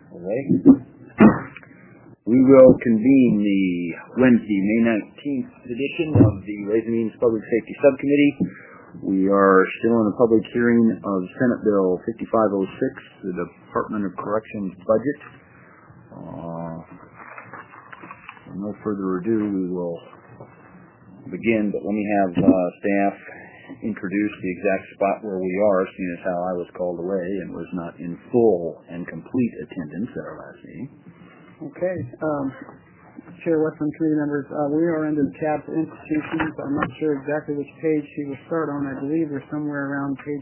All right. We will convene the Wednesday, May 19th edition of the Ways and Means Public Safety Subcommittee. We are still in a public hearing of Senate Bill 5506, the Department of Corrections budget. No further ado, we will begin, but let me have staff introduce the exact spot where we are, seeing as how I was called away and was not in full and complete attendance at our last meeting. Okay. Chair Westland, committee members, we are under the tab for institutions. I'm not sure exactly which page she will start on. I believe we're somewhere around page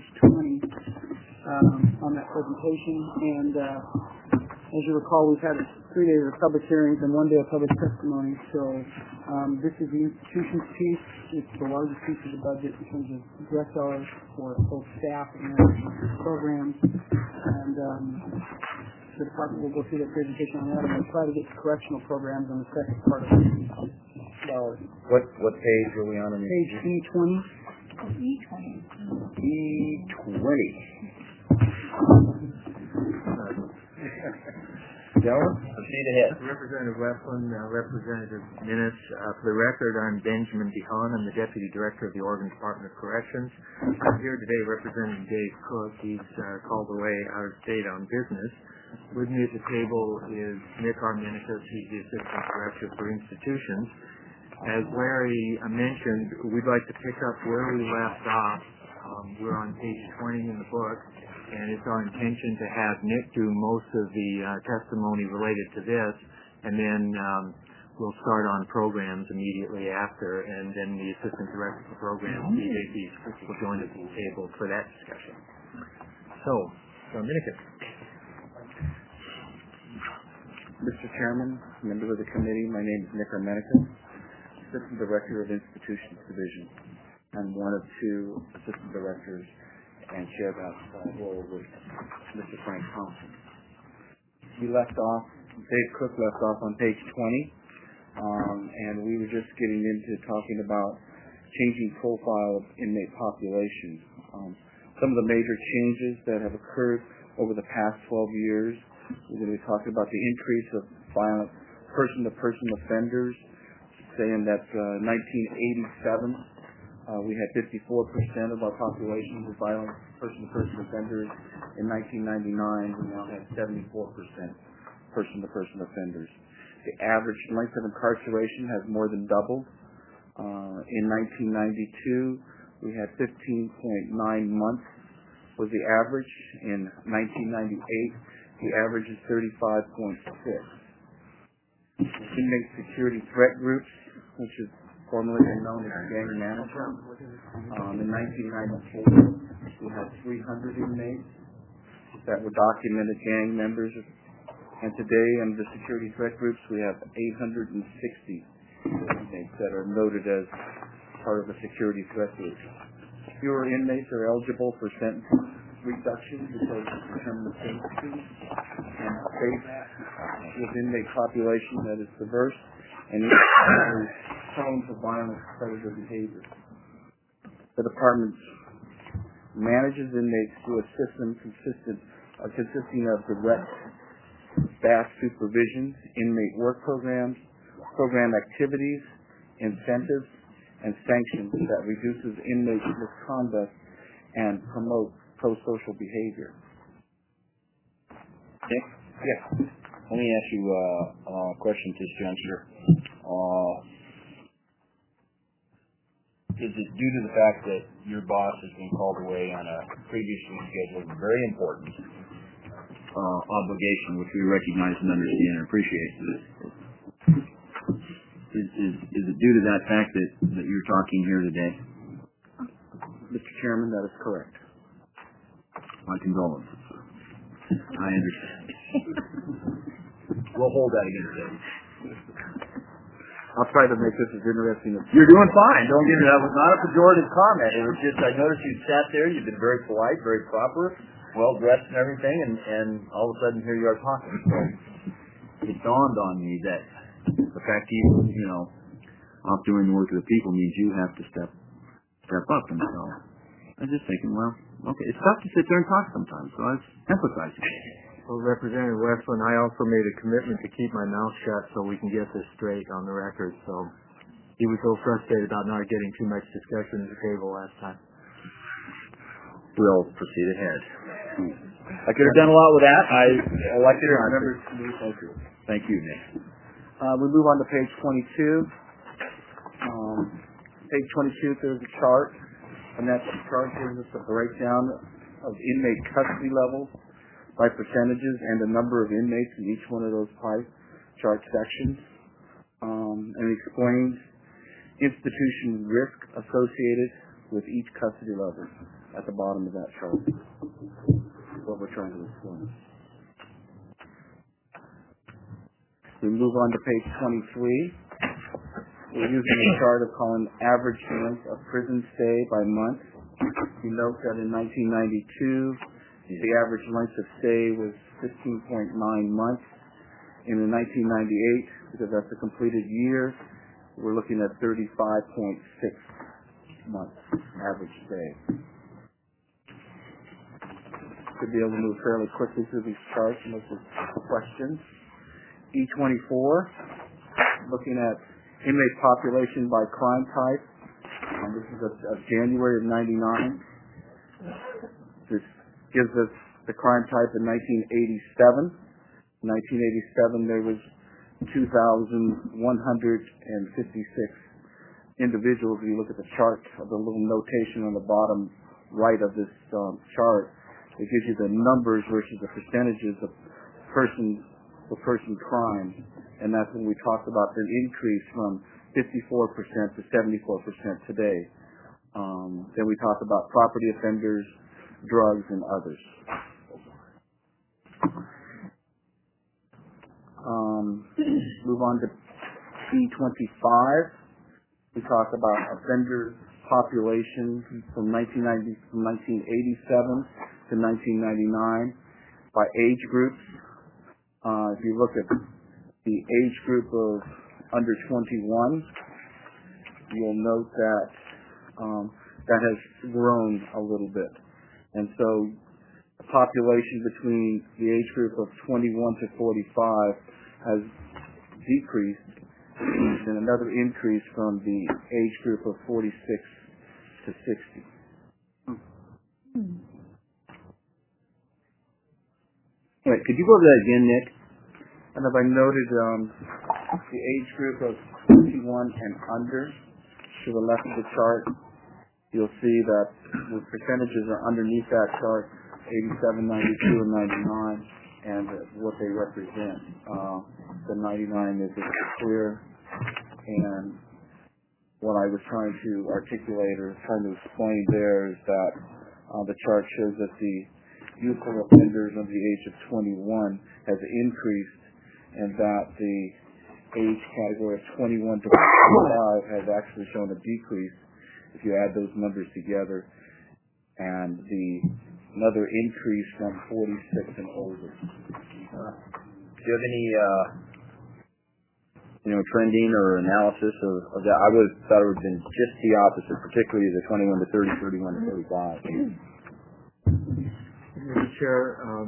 20 on that presentation. And as you recall, we've had 3 days of public hearings and 1 day of public testimony. So this is the institutions piece. It's the largest piece of the budget in terms of direct dollars for both staff and programs. And the department will go through the presentation on that, and we'll try to get to correctional programs on the second part of the dollars. What page are we on? Page E20. E20. E20. Gentlemen, proceed ahead. Representative Westland, Representative Minnis. For the record, I'm Benjamin DeHaan. I'm the Deputy Director of the Oregon Department of Corrections. I'm here today representing Dave Cook. He's called away out of state on business. With me at the table is Nick Arminikas. He's the Assistant Director for Institutions. As Larry mentioned, we'd like to pick up where we left off. We're on page 20 in the book, and it's our intention to have Nick do most of the testimony related to this, and then we'll start on programs immediately after, and then the Assistant Director for Programs, DJP, will join us at the table for that discussion. So, Arminikas. Mr. Chairman, members of the committee, my name is Nick Arminikas, Assistant Director of Institutions Division. I'm one of 2 Assistant Directors and share that role with Mr. Frank Thompson. Dave Cook left off on page 20, and we were just getting into talking about changing profile of inmate population. Some of the major changes that have occurred over the past 12 years. We're going to be talking about the increase of violent person-to-person offenders, saying that 1987 we had 54% of our population with violent person-to-person offenders. In 1999, we now have 74% person-to-person offenders. The average length of incarceration has more than doubled. In 1992, we had 15.9 months was the average. In 1998, the average is 35.6. Inmate security threat groups, which is formerly known as gang management. In 1994, we had 300 inmates that were documented gang members. And today, in the security threat groups, we have 860 inmates that are noted as part of the security threat group. Fewer inmates are eligible for sentence reduction because of determined sentencing and state with inmate population that is diverse and prone to violent predator behavior. The department manages inmates through a system consisting of direct staff supervision, inmate work programs, program activities, incentives, and sanctions that reduces inmate misconduct and promote pro-social behavior. Nick? Yeah. Let me ask you a question at this juncture. Is it due to the fact that your boss has been called away on a previously scheduled, very important obligation, which we recognize and understand and appreciate? Is it due to that fact that you're talking here today? Mr. Chairman, that is correct. My condolences. I understand. We'll hold that against him. I'll try to make this as interesting as You're doing fine. Don't get it. That was not a pejorative comment. It was just I noticed you sat there. You've been very polite, very proper, well dressed and everything, and all of a sudden here you are talking. So it dawned on me that the fact you off doing the work of the people means you have to step up. And so I was just thinking, well, okay, it's tough to sit there and talk sometimes, so I was emphasizing. Well, Representative Westland, I also made a commitment to keep my mouth shut so we can get this straight on the record. So he was so frustrated about not getting too much discussion at the table last time. We'll proceed ahead. I could have done a lot with that. I elected her. Members, thank you. Thank you, Nick. We move on to page 22. Page 22, there's a chart, and that chart gives us a breakdown of inmate custody levels by percentages and the number of inmates in each one of those pie chart sections, and explains institution risk associated with each custody level at the bottom of that chart. What we're trying to explain. We move on to page 23. We're using a chart of calling average length of prison stay by month. You note that in 1992, the average length of stay was 15.9 months. In 1998, because that's a completed year, we're looking at 35.6 months average stay. Should be able to move fairly quickly through these charts and look at questions. E24, looking at inmate population by crime type. This is of January of 99. This gives us the crime type in 1987. In 1987, there was 2,156 individuals. If you look at the chart, the little notation on the bottom right of this chart, it gives you the numbers versus the percentages of person crime, and that's when we talked about the increase from 54% to 74% today. Then we talk about property offenders, drugs, and others. Move on to C25. We talk about offender population from 1987 to 1999 by age groups. If you look at the age group of under 21, you'll note that that has grown a little bit. And so the population between the age group of 21 to 45 has decreased, and another increase from the age group of 46 to 60. Wait, could you go over that again, Nick? And as I noted, the age group of 21 and under, to the left of the chart, you'll see that the percentages are underneath that chart, 87, 92, and 99, and what they represent. The 99 is clear, and what I was trying to articulate or trying to explain there is that the chart shows that the youthful offenders under the age of 21 has increased, and that the age category of 21 to 45 has actually shown a decrease if you add those numbers together, and another increase from 46 and older. Do you have any trending or analysis of that? I would have thought it would have been just the opposite, particularly the 21 to 30, 31 to 35. Mr. Chair,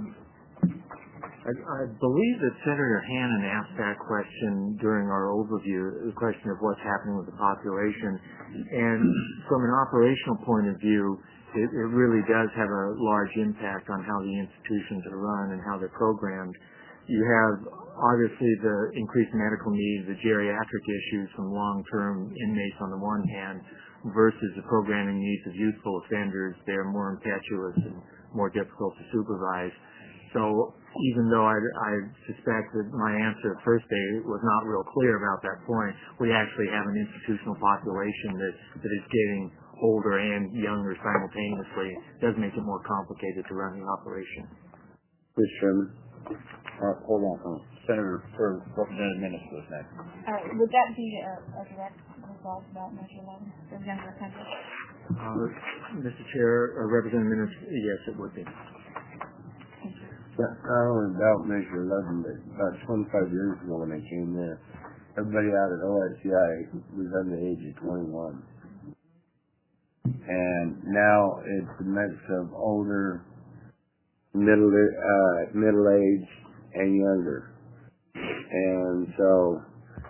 I believe that Senator Hannan asked that question during our overview, the question of what's happening with the population. And from an operational point of view, it really does have a large impact on how the institutions are run and how they're programmed. You have, obviously, the increased medical needs, the geriatric issues from long-term inmates on the one hand, versus the programming needs of youthful offenders. They're more impetuous and more difficult to supervise. So even though I suspect that my answer at first day was not real clear about that point, we actually have an institutional population that is getting older and younger simultaneously. It does make it more complicated to run the operation. Mr. Chairman. Hold on. Senator or Representative Minnis was next. Would that be a direct result about Measure 11 for younger offenders? Mr. Chair, Representative Minnis, yes, it would be. Not only about Measure 11, but about 25 years ago when I came there, everybody out at OSCI was under the age of 21. And now it's a mix of older, middle age, and younger. And so,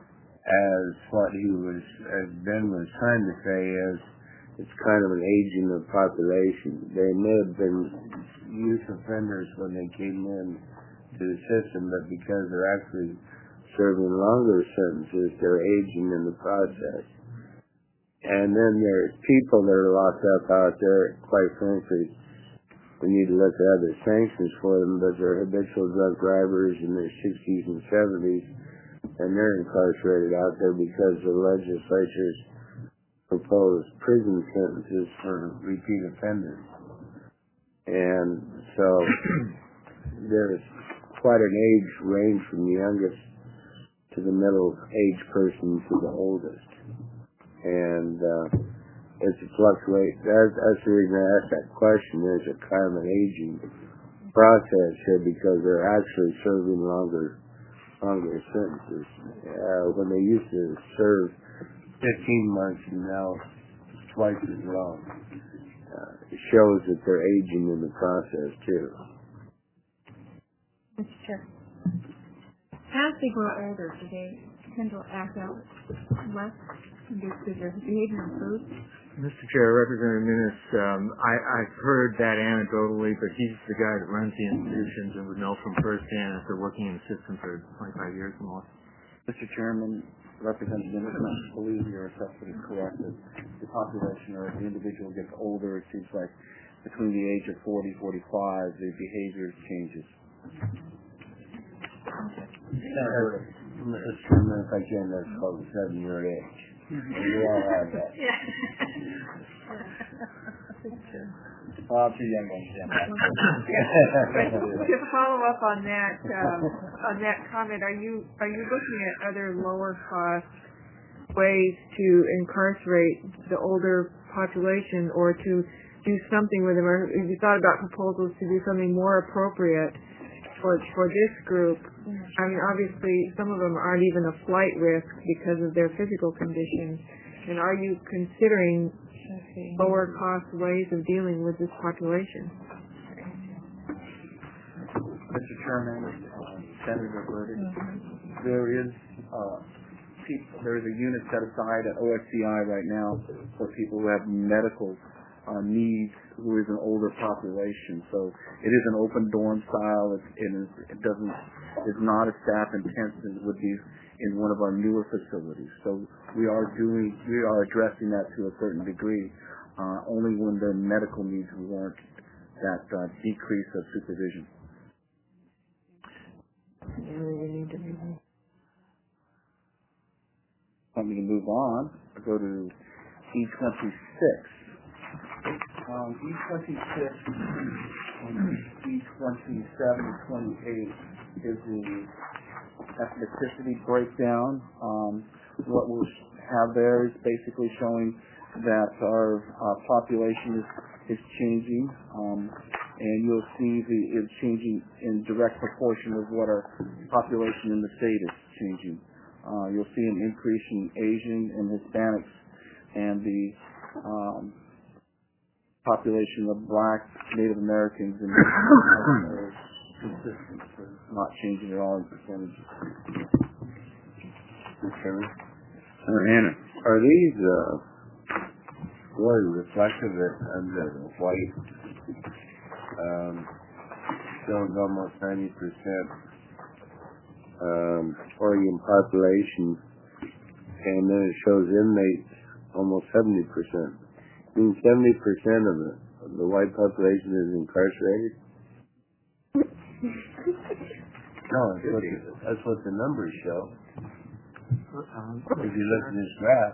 as Ben was trying to say is, it's kind of an aging of population. They may have been youth offenders when they came in to the system, but because they're actually serving longer sentences, they're aging in the process. And then there's people that are locked up out there, quite frankly, we need to look at other sanctions for them, but they're habitual drug drivers in their 60s and 70s, and they're incarcerated out there because the legislature's proposed prison sentences for repeat offenders. And so there's quite an age range from the youngest to the middle age person to the oldest. And it's a fluctuate. That's the reason I asked that question. There's a kind of an aging process here because they're actually serving longer sentences. When they used to serve 15 months and now it's twice as long. It shows that they're aging in the process too. Mr. Chair. As they grow older, do they tend to act out less? Does their behavior improve? Mr. Chair, Representative Minnis, I've heard that anecdotally, but he's the guy that runs the institutions and would know from firsthand if they're working in the system for 25 years or more. Mr. Chairman, Representative Minnis, I believe your assessment is correct that the population or the individual gets older. It seems like between the age of 40, 45, the behavior changes. If I can, that's called a 7-year age. We all have that. Well, I'm too young to understand that. To follow up on that comment, are you looking at other lower cost ways to incarcerate the older population, or to do something with them? Or have you thought about proposals to do something more appropriate for this group? I mean, obviously, some of them aren't even a flight risk because of their physical condition. And are you considering lower cost ways of dealing with this population? Mr. Chairman, Senator Burdick, there is a unit set aside at OSCI right now for people who have medical needs, who is an older population. So it is an open dorm style. It's not as staff intense as it would be in one of our newer facilities. So we are addressing that to a certain degree, only when their medical needs warrant that decrease of supervision. Want me to move on? I'll go to E26. E26 and E27 and 28 is the ethnicity breakdown. What we'll have there is basically showing that our population is changing, and you'll see it's changing in direct proportion of what our population in the state is changing. You'll see an increase in Asian and Hispanics, and the population of Black, Native Americans, and are consistent, so not changing at all in percentages. Anna, are these really reflective of the white shows almost 90% Oregon population, and then it shows inmates almost 70%. I mean, 70% of the white population is incarcerated? No, that's what the numbers show. If you look at this graph.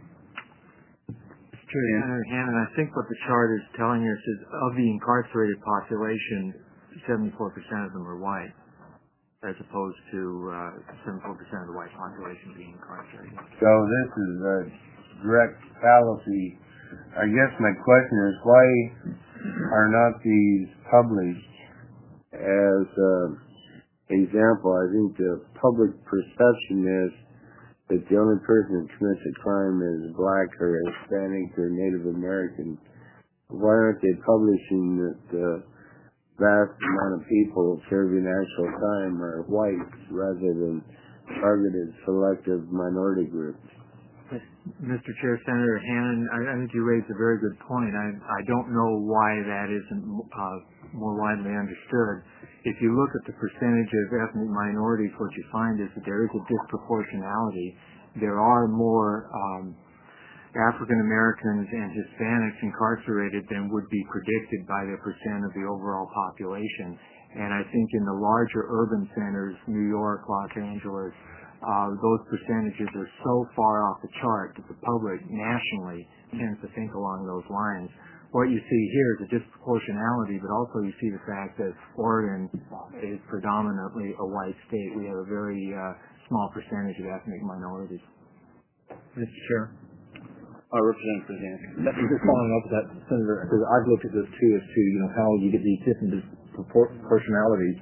Senator Hannon, I think what the chart is telling us is of the incarcerated population, 74% of them are white, as opposed to 74% of the white population being incarcerated. So this is a direct fallacy. I guess my question is, why are not these published as example? I think the public perception is that the only person that commits a crime is Black or Hispanic or Native American. Why aren't they publishing that vast amount of people serving actual time are whites rather than targeted selective minority groups. Mr. Chair, Senator Hannan, I think you raised a very good point. I don't know why that isn't more widely understood. If you look at the percentage of ethnic minorities, what you find is that there is a disproportionality. There are more African Americans and Hispanics incarcerated than would be predicted by the percent of the overall population. And I think in the larger urban centers, New York, Los Angeles, those percentages are so far off the chart that the public nationally tends to think along those lines. What you see here is a disproportionality, but also you see the fact that Oregon is predominantly a white state. We have a very small percentage of ethnic minorities. Mr. Chair. Representative Brzezinski. Just following up with that, Senator, because I've looked at this too, as to how you get these different disproportionalities.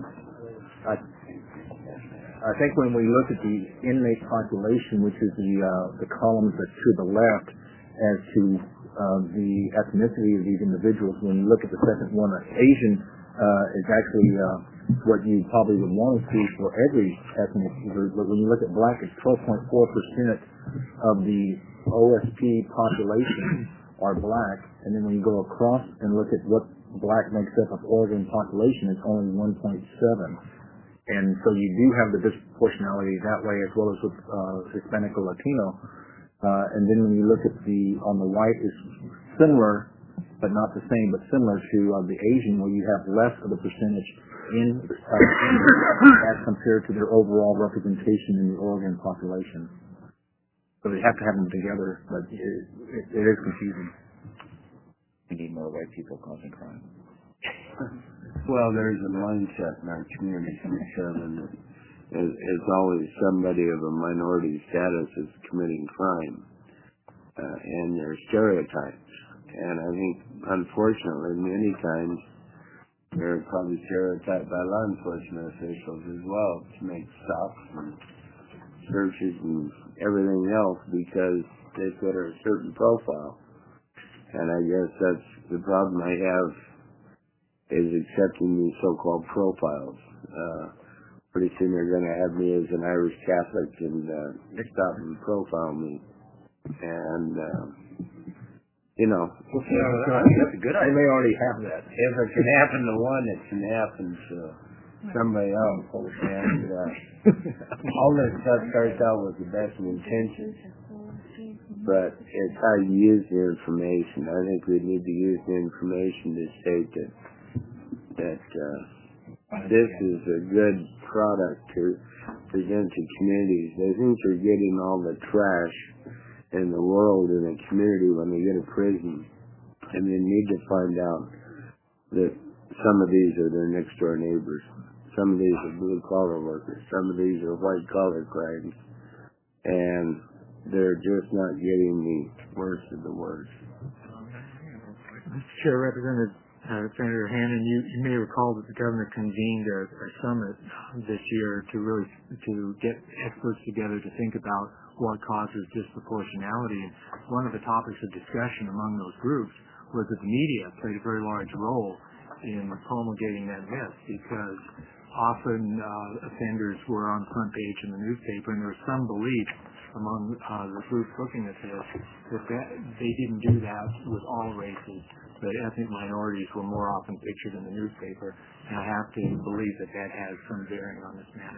I think when we look at the inmate population, which is the columns that's to the left, as to the ethnicity of these individuals, when you look at the second one, Asian is actually what you probably would want to see for every ethnic group. But when you look at black, it's 12.4% of the OSP population are black, and then when you go across and look at what black makes up of Oregon population, it's only 1.7. And so you do have the disproportionality that way, as well as with Hispanic or Latino. And then when you look at on the white, is similar, but not the same, but similar to the Asian, where you have less of the percentage in as compared to their overall representation in the Oregon population. So they have to have them together, but it is confusing. We need more white people causing crime. Well, there's a mindset in our community, Chairman, that is always somebody of a minority status is committing crime, and there are stereotypes. And I think, unfortunately, many times they're probably stereotyped by law enforcement officials as well to make stops and searches and everything else because they fit a certain profile. And I guess that's the problem I have, is accepting these so-called profiles. Pretty soon they're going to have me as an Irish Catholic and stop and profile me. And, That's a good idea. they may already have that. If it can happen to one, it can happen to somebody else. And all this stuff starts out with the best of intentions, but it's how you use the information. I think we need to use the information to state that this is a good product to present to communities. They think they're getting all the trash in the world in a community when they get to prison, and they need to find out that some of these are their next door neighbors. Some of these are blue-collar workers. Some of these are white-collar crimes. And they're just not getting the worst of the worst. Mr. Chair, Representative Senator Hannan, you may recall that the governor convened a summit this year to get experts together to think about what causes disproportionality. And one of the topics of discussion among those groups was that the media played a very large role in promulgating that myth, because often offenders were on the front page in the newspaper, and there was some belief among the groups looking at this that they didn't do that with all races, but ethnic minorities were more often pictured in the newspaper, and I have to believe that has some bearing on this matter.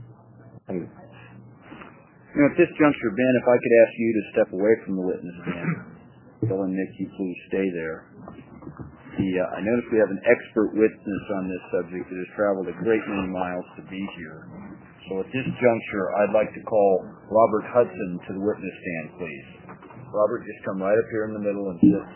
At this juncture, Ben, if I could ask you to step away from the witness stand. Bill and Nick, you please stay there. I notice we have an expert witness on this subject that has traveled a great many miles to be here. So at this juncture, I'd like to call Robert Hudson to the witness stand, please. Robert, just come right up here in the middle and sit.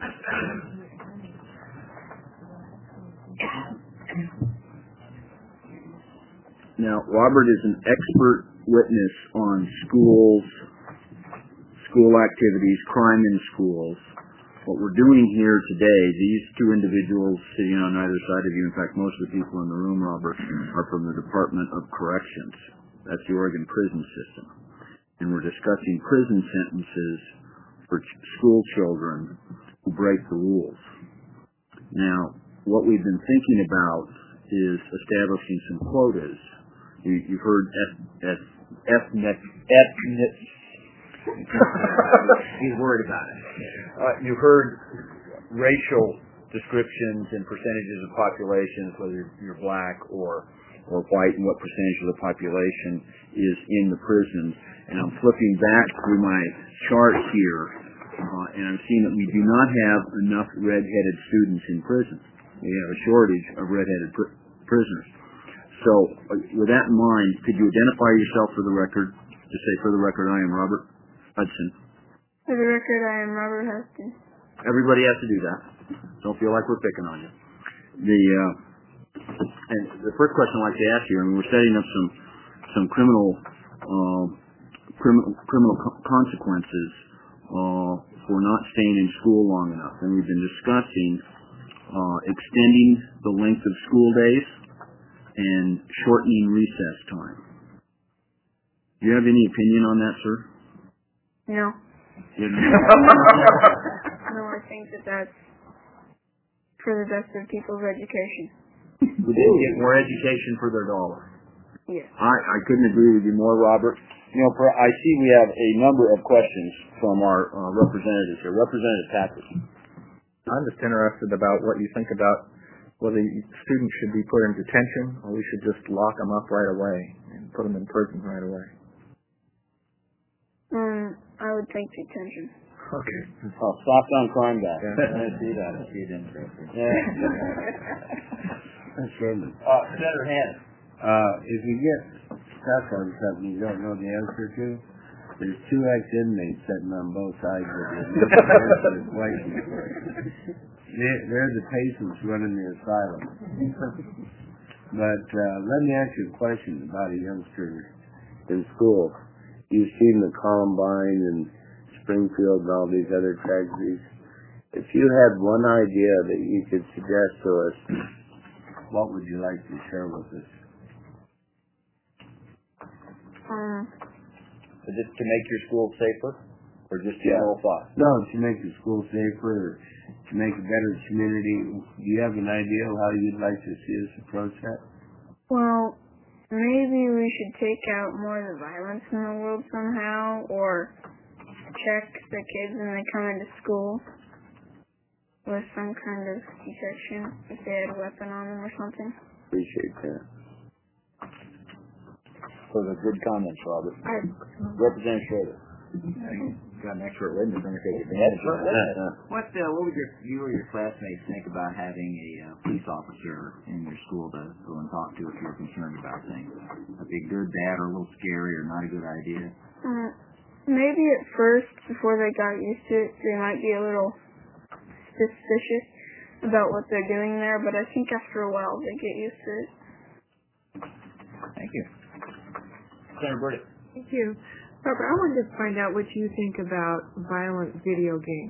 Now, Robert is an expert witness on schools, school activities, crime in schools. What we're doing here today, these two individuals sitting on either side of you, in fact, most of the people in the room, Robert, are from the Department of Corrections. That's the Oregon prison system. And we're discussing prison sentences for school children who break the rules. Now, what we've been thinking about is establishing some quotas. You've heard ethnic. He's worried about it. You've heard racial descriptions and percentages of populations, whether you're black or white, and what percentage of the population is in the prisons. And I'm flipping back through my chart here, and I'm seeing that we do not have enough red-headed students in prison. We have a shortage of red-headed prisoners. So, with that in mind, could you identify yourself for the record? Just say, for the record, I am Robert Hudson. For the record, I am Robert Hudson. Everybody has to do that. Don't feel like we're picking on you. And the first question I'd like to ask you, we're setting up some criminal consequences for not staying in school long enough, and we've been discussing extending the length of school days and shortening recess time. Do you have any opinion on that, sir? No. No, I think that's for the best of people's education. We didn't get more education for their dollar. Yes. I couldn't agree with you more, Robert. I see we have a number of questions from our representatives here. Representative Patrick. I'm just interested about what you think about whether students should be put in detention or we should just lock them up right away and put them in prison right away. I would think detention. Okay. Oh, soft on crime back. I see that. I see it interesting. Yeah. Senator Hannon. If you get stuck on something you don't know the answer to, there's 2 ex-inmates sitting on both sides of the question. They're the patients running the asylum. But let me ask you a question about a youngster in school. You've seen the Columbine and Springfield and all these other tragedies. If you had one idea that you could suggest to us, what would you like to share with us? Is it to make your school safer, or just general thought? No, to make the school safer, or to make a better community. Do you have an idea of how you'd like to see us approach that? Well, maybe we should take out more of the violence in the world somehow, or check the kids when they come into school with some kind of detection, if they had a weapon on them or something. Appreciate that. For the good comments, Robert. Representative Schroeder. Got an expert witness. I'm going to take advantage of that. What would you or your classmates think about having a police officer in your school to go and talk to if you're concerned about things? Would it be good, bad, or a little scary, or not a good idea? Maybe at first, before they got used to it, they might be a little suspicious about what they're doing there, but I think after a while they get used to it. Thank you. Senator Burdick. Thank you. Robert, I wanted to find out what you think about violent video games.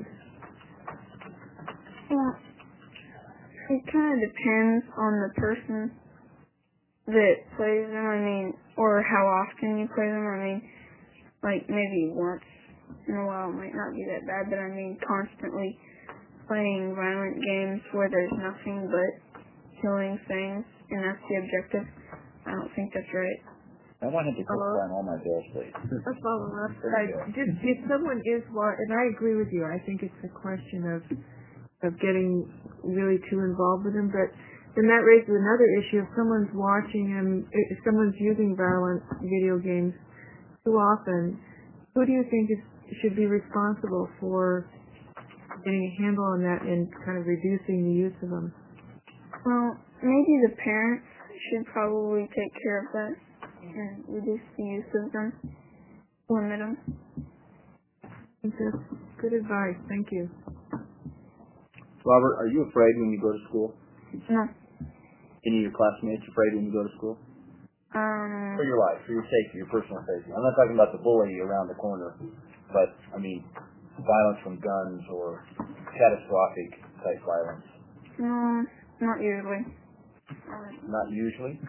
Well, it kind of depends on the person that plays them, or how often you play them. Like maybe once in a while might not be that bad, but constantly playing violent games where there's nothing but killing things, and that's the objective. I don't think that's right. I wanted to click on all my bills, please. Let's follow up. If someone is, and I agree with you, I think it's a question of getting really too involved with them, but then that raises another issue. If someone's watching them, if someone's using violent video games too often, who do you think should be responsible for getting a handle on that and kind of reducing the use of them? Well, maybe the parents should probably take care of that and reduce the use of them, limit them. I think that's good advice. Thank you. Robert, are you afraid when you go to school? No. Any of your classmates afraid when you go to school? For your life, for your safety, your personal safety. I'm not talking about the bully around the corner, but, violence from guns or catastrophic type violence. No, not usually. Not usually?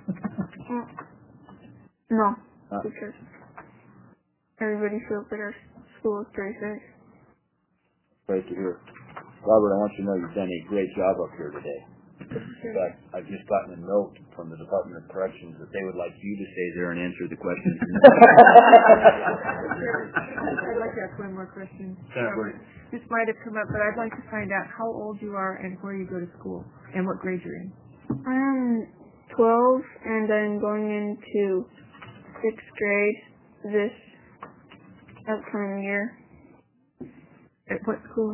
No, because everybody feels that our school is pretty safe. Great to hear. Robert, I want you to know you've done a great job up here today. In fact, I've just gotten a note from the Department of Corrections that they would like you to stay there and answer the questions. I'd like to ask one more question. This might have come up, but I'd like to find out how old you are and where you go to school and what grade you're in. I'm 12 and I'm going into 6th grade this upcoming year. At what school?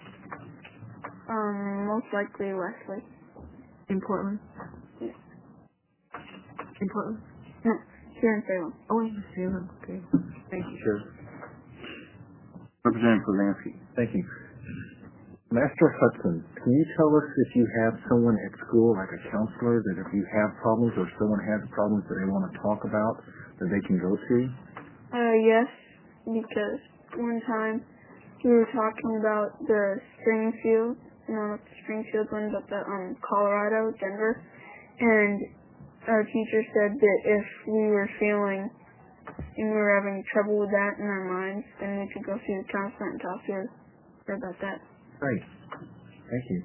Most likely Wesley. In Portland? Yeah. In Portland? No, here in Salem. Oh, in Salem. Okay. Thank you. Sure. Representative Polanski. Thank you. Master Hudson, can you tell us if you have someone at school, like a counselor, that if you have problems or someone has problems that they want to talk about, that they can go to? Yes, because one time we were talking about the Springfield, not the Springfield one, but the Colorado, Denver, and our teacher said that if we were feeling and we were having trouble with that in our minds, then we could go see the counselor and talk to her about that. Great. Thank you.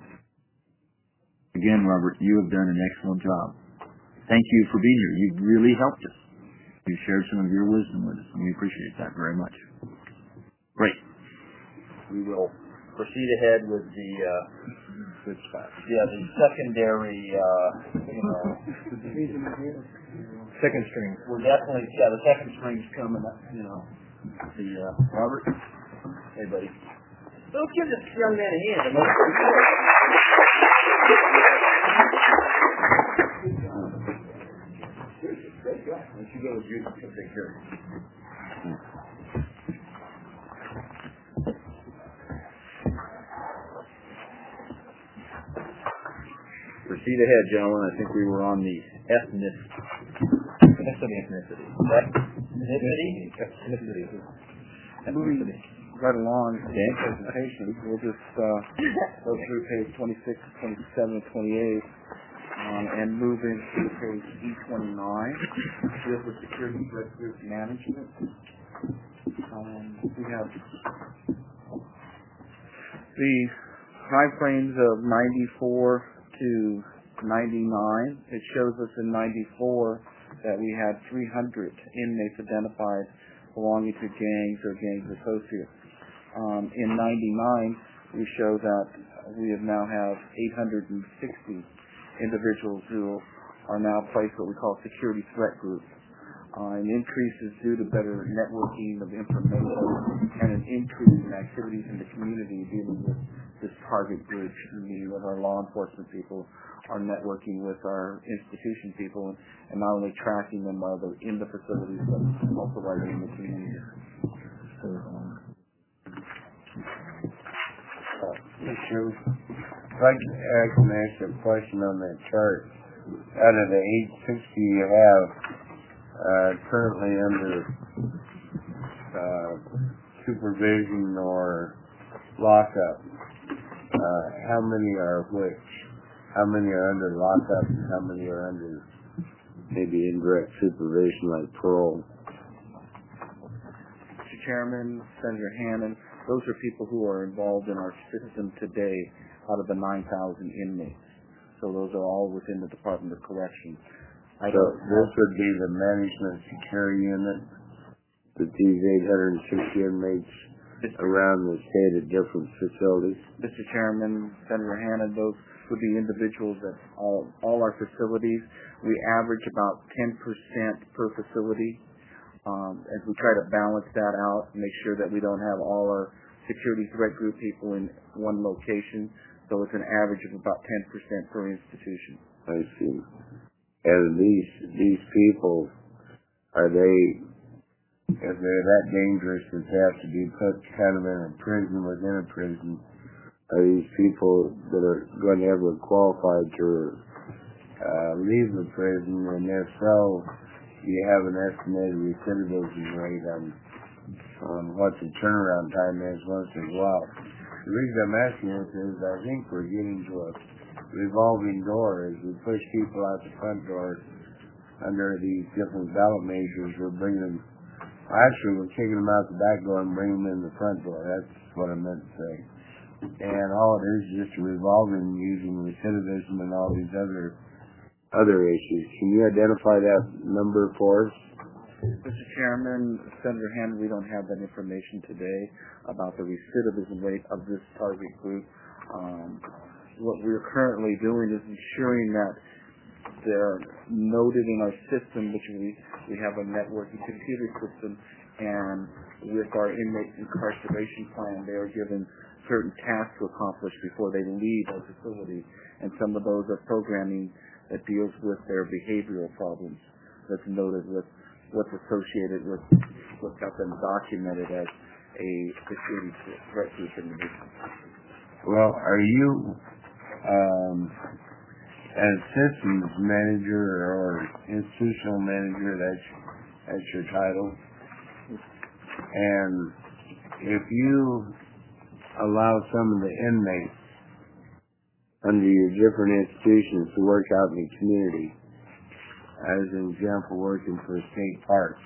Again, Robert, you have done an excellent job. Thank you for being here. You've really helped us. You've shared some of your wisdom with us, and we appreciate that very much. Great. We will proceed ahead with the the secondary, Second string. we're definitely, the second string's coming up, Robert? Hey, buddy. Don't give this young man a hand. Great guy. Once you go with you, you'll take care of it. Proceed ahead, gentlemen. I think we were on the ethnicity. Moving right along in the presentation, we'll just go through page 26, 27, and 28, and move into page E29, deals with security threat group management. We have the time frames of 94 to 99. It shows us in 94 that we had 300 inmates identified belonging to gangs or gangs associates. In 99, we show that we now have 860 individuals who are now placed what we call security threat groups. An increase is due to better networking of information and an increase in activities in the community dealing with this target group, meaning with our law enforcement people, our networking with our institution people, and not only tracking them while they're in the facilities, but also while they're in the community. If I can ask a question on that chart. Out of the 860 you have currently under supervision or lockup, how many are which? How many are under lockup and how many are under maybe indirect supervision like parole? Mr. Chairman, Senator Hannon, those are people who are involved in our system today out of the 9,000 inmates. So those are all within the Department of Corrections. So this would be the management security unit that these 860 inmates around the state at different facilities? Mr. Chairman, Senator Hannon, those would be individuals at all our facilities. We average about 10% per facility as we try to balance that out and make sure that we don't have all our security threat group people in one location. So it's an average of about 10% per institution. I see. And these people, are they, if they're that dangerous that they have to be put kind of in a prison within a prison, are these people that are going to ever qualify to leave the prison? And if so, do you have an estimated recidivism rate on what the turnaround time is once they go out? The reason I'm asking this is I think we're getting to a revolving door as we push people out the front door under these different ballot measures. We're bringing them, actually we're kicking them out the back door and bringing them in the front door. That's what I meant to say. and all it is just a revolving using recidivism and all these other issues. Can you identify that number for us? Mr. Chairman, Senator Hammond, we don't have that information today about the recidivism rate of this target group. What we're currently doing is ensuring that they're noted in our system, which we have a networking computer system, and with our inmate incarceration plan, they are given certain tasks to accomplish before they leave our facility, and some of those are programming that deals with their behavioral problems that's noted with what's associated with what's got them documented as a security threat group individual. Well, are you, as systems manager or institutional manager, that's your title, and if you allow some of the inmates under your different institutions to work out in the community, as an example, working for state parks,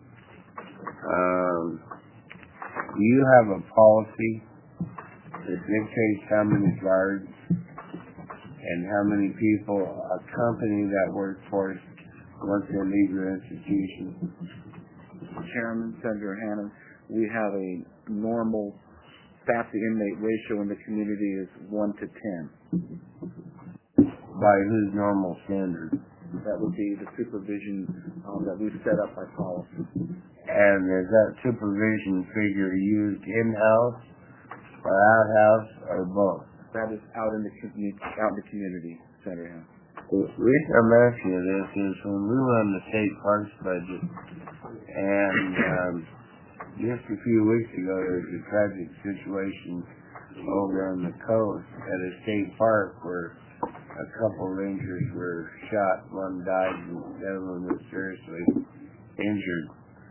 do you have a policy that dictates how many guards and how many people accompany that workforce once they leave your institution? Chairman, Senator Hannon, we have a normal staff-to-inmate ratio in the community is 1 to 10. By whose normal standard? That would be the supervision that we've set up by policy. And is that supervision figure used in-house or out-house or both? That is out in the community, Senator Hannon. The reason I'm asking you this is when we run the state parks budget, and just a few weeks ago there was a tragic situation over on the coast at a state park where a couple rangers were shot, one died, and the other one was seriously injured.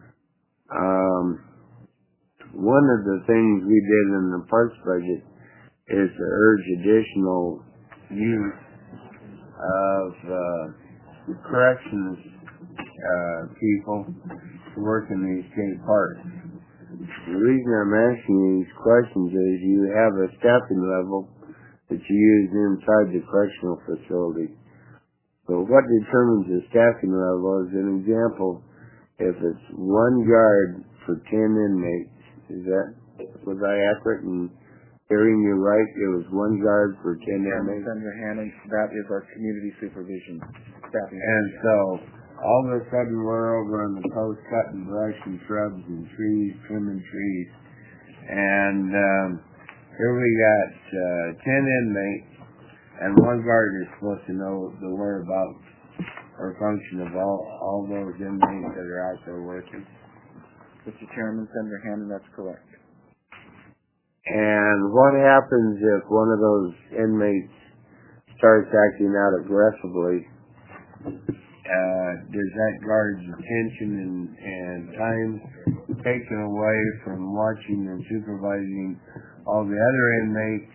One of the things we did in the parks budget is to urge additional use of corrections people to work in these state parks. The reason I'm asking you these questions is you have a staffing level that you use inside the correctional facility. So what determines the staffing level? As an example, if it's one guard for 10 inmates, was I accurate in hearing you right? It was one guard for 10 inmates? Senator Hannon, that is our community supervision staffing. And so all of a sudden we're over on the coast cutting brush and shrubs and trees, trimming trees, and here we got 10 inmates, and one guard is supposed to know the whereabouts or function of all those inmates that are out there working. Mr. Chairman, Senator Hannon, that's correct. And what happens if one of those inmates starts acting out aggressively? Does that guard's attention and time taken away from watching and supervising all the other inmates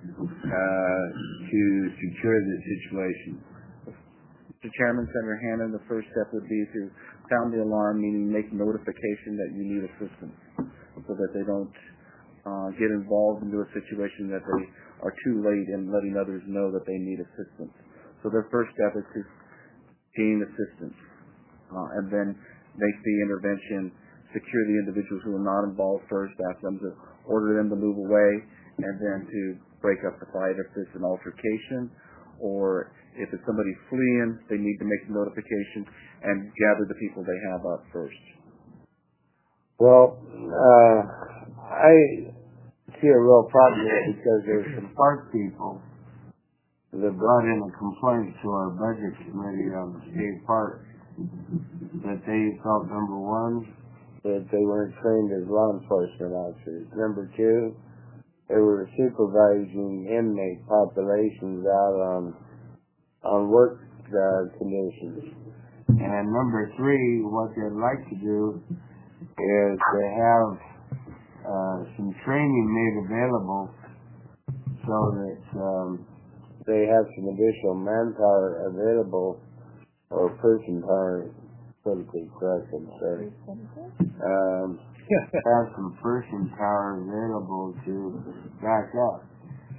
to secure the situation? Mr. Chairman, Senator Hannon, the first step would be to sound the alarm, meaning make notification that you need assistance, so that they don't get involved into a situation that they are too late in letting others know that they need assistance. So their first step is to gain assistance, and then make the intervention, secure the individuals who are not involved first, ask them to order them to move away, and then to break up the fight if there's an altercation, or if it's somebody fleeing, they need to make the notification and gather the people they have up first. Well, I see a real problem here because there's some park people that brought in a complaint to our budget committee on the state park that they felt, number one, that they weren't trained as law enforcement officers. Number two, they were supervising inmate populations out on work conditions. And number three, what they'd like to do is to have some training made available so that they have some additional manpower available, or person power, politically correct, I'm sorry. Have some person power available to back up.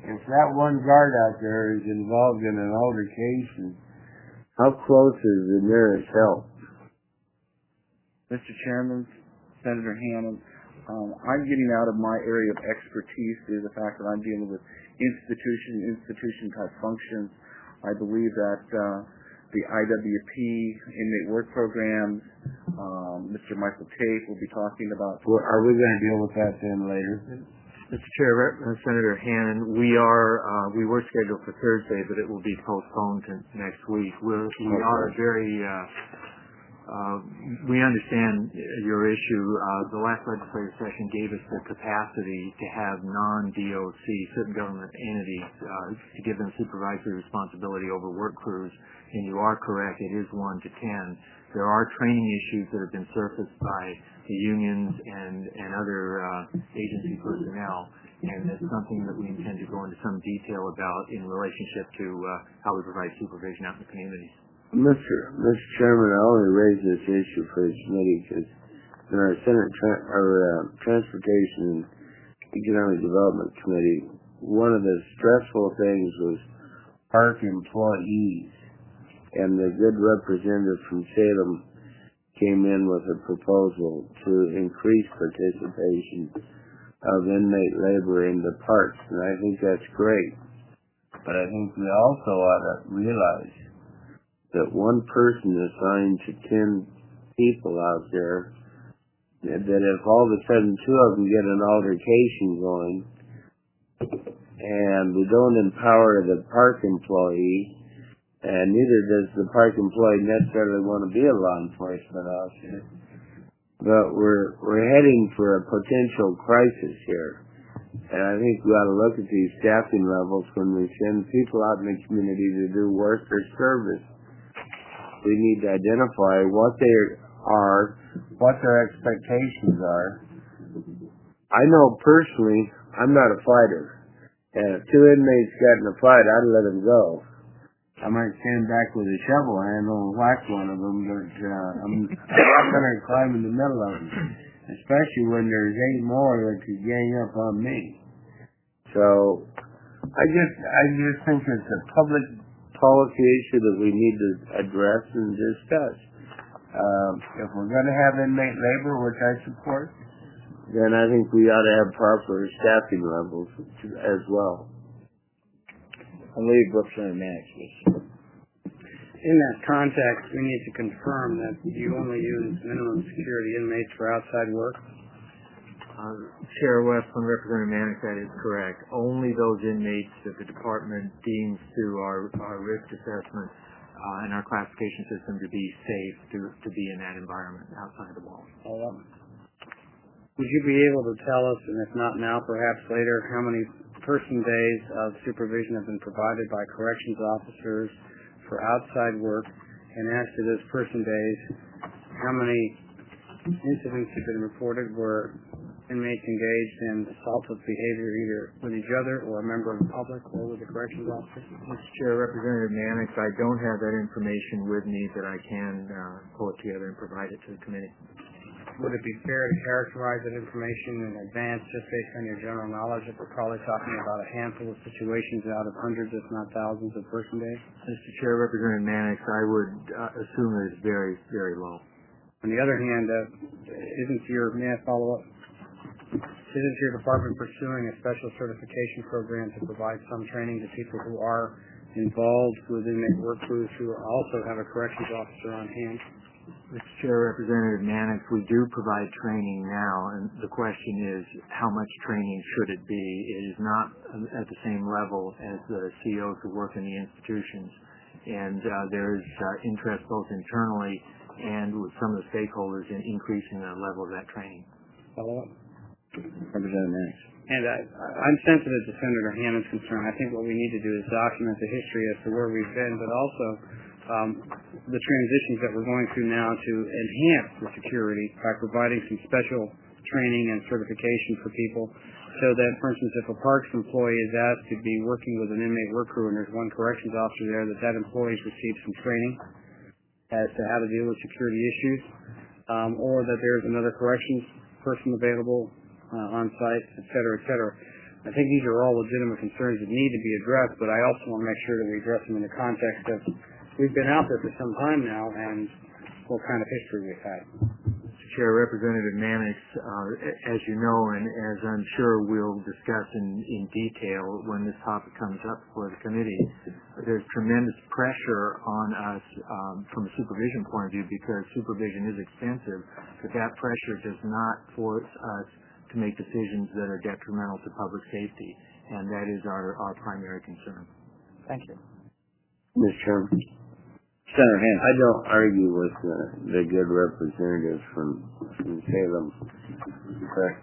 if that one guard out there is involved in an altercation, how close is the nearest help? Mr. Chairman, Senator Hammond, I'm getting out of my area of expertise due to the fact that I'm dealing with institution-type functions. I believe that the IWP inmate work programs, Mr. Michael Tate will be talking about. Are we going to deal with that then later? Mr. Chair, Senator Hannon, we were scheduled for Thursday, but it will be postponed to next week. We understand your issue. The last legislative session gave us the capacity to have non-DOC, certain government entities, to give them supervisory responsibility over work crews. And you are correct, it is 1 to 10. There are training issues that have been surfaced by the unions and other agency personnel, and it's something that we intend to go into some detail about in relationship to how we provide supervision out in the community. Mr. Chairman, I only raised this issue for this committee because in our Senate Transportation and Economic Development Committee, one of the stressful things was park employees, and the good representative from Salem came in with a proposal to increase participation of inmate labor in the parks, and I think that's great. But I think we also ought to realize that one person assigned to 10 people out there, that if all of a sudden 2 of them get an altercation going, and we don't empower the park employee, and neither does the park employee necessarily want to be a law enforcement officer, but we're heading for a potential crisis here. And I think we ought to look at these staffing levels when we send people out in the community to do work or service. We need to identify what they are, what their expectations are. I know personally, I'm not a fighter. And if 2 inmates got in a fight, I'd let them go. I might stand back with a shovel handle and whack one of them, but I'm not going to climb in the middle of them, especially when there's 8 more that could gang up on me. So I just think it's a public policy issue that we need to address and discuss. If we're going to have inmate labor, which I support, then I think we ought to have proper staffing levels as well. I believe Representative Mannix was. In that context, we need to confirm that you only use minimum security inmates for outside work. Chair Westland, Representative Mannix, that is correct. Only those inmates that the department deems through our risk assessment and our classification system to be safe to be in that environment outside the walls. Would you be able to tell us, and if not now, perhaps later, how many person days of supervision have been provided by corrections officers for outside work? And as to those person days, how many incidents have been reported where inmates engaged in assaultive behavior either with each other or a member of the public or with the corrections officer? Mr. Chair, Representative Mannix, I don't have that information with me that I can pull it together and provide it to the committee. Would it be fair to characterize that information in advance just based on your general knowledge that we're probably talking about a handful of situations out of hundreds, if not thousands, of person days? Mr. Chair, Representative Mannix, I would assume that it's very, very low. On the other hand, may I follow up? Isn't your department pursuing a special certification program to provide some training to people who are involved with inmate work crews who also have a corrections officer on hand? Mr. Chair, Representative Mannix, we do provide training now, and the question is how much training should it be? It is not at the same level as the COs who work in the institutions, and there is interest both internally and with some of the stakeholders in increasing the level of that training. Follow up? Representative Mannix. And I'm sensitive to Senator Hammond's concern. I think what we need to do is document the history as to where we've been, but also the transitions that we're going through now to enhance the security by providing some special training and certification for people so that, for instance, if a parks employee is asked to be working with an inmate work crew and there's one corrections officer there, that employee's received some training as to how to deal with security issues, or that there's another corrections person available on site, et cetera, et cetera. I think these are all legitimate concerns that need to be addressed, but I also want to make sure that we address them in the context of we've been out there for some time now and what kind of history we've had. Mr. Chair, Representative Mannix, as you know, and as I'm sure we'll discuss in detail when this topic comes up for the committee, there's tremendous pressure on us from a supervision point of view because supervision is expensive, but that pressure does not force us to make decisions that are detrimental to public safety, and that is our primary concern. Thank you. Mr. Chairman. Senator Hand. I don't argue with the good representative from Salem, but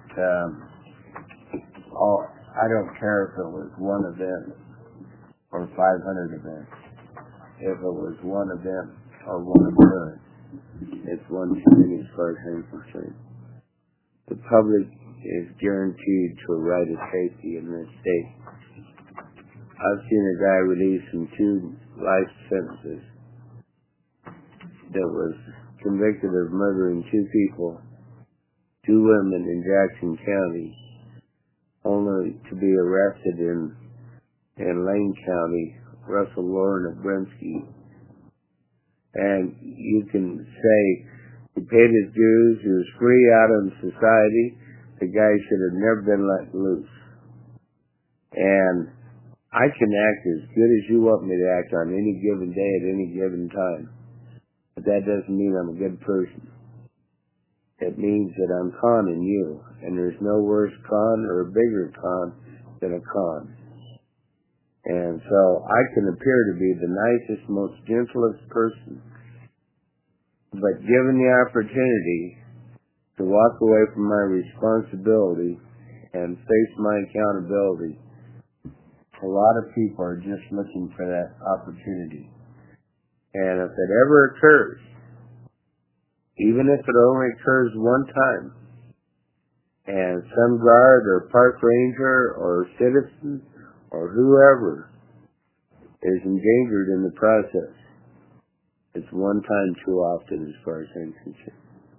I don't care if it was one event or 500 events. If it was one event or one occurrence, it's one too many as far as I'm concerned. The public is guaranteed to a right of safety in this state. I've seen a guy released from 2 life sentences that was convicted of murdering 2 people, 2 women in Jackson County, only to be arrested in Lane County, Russell Lauren of Brinsky. And you can say he paid his dues, he was free out of society, the guy should have never been let loose. And I can act as good as you want me to act on any given day at any given time. But that doesn't mean I'm a good person. It means that I'm conning you, and there's no worse con or a bigger con than a con. And so I can appear to be the nicest, most gentlest person, but given the opportunity to walk away from my responsibility and face my accountability, a lot of people are just looking for that opportunity. And if it ever occurs, even if it only occurs one time, and some guard or park ranger or citizen or whoever is endangered in the process, it's one time too often as far as I'm concerned.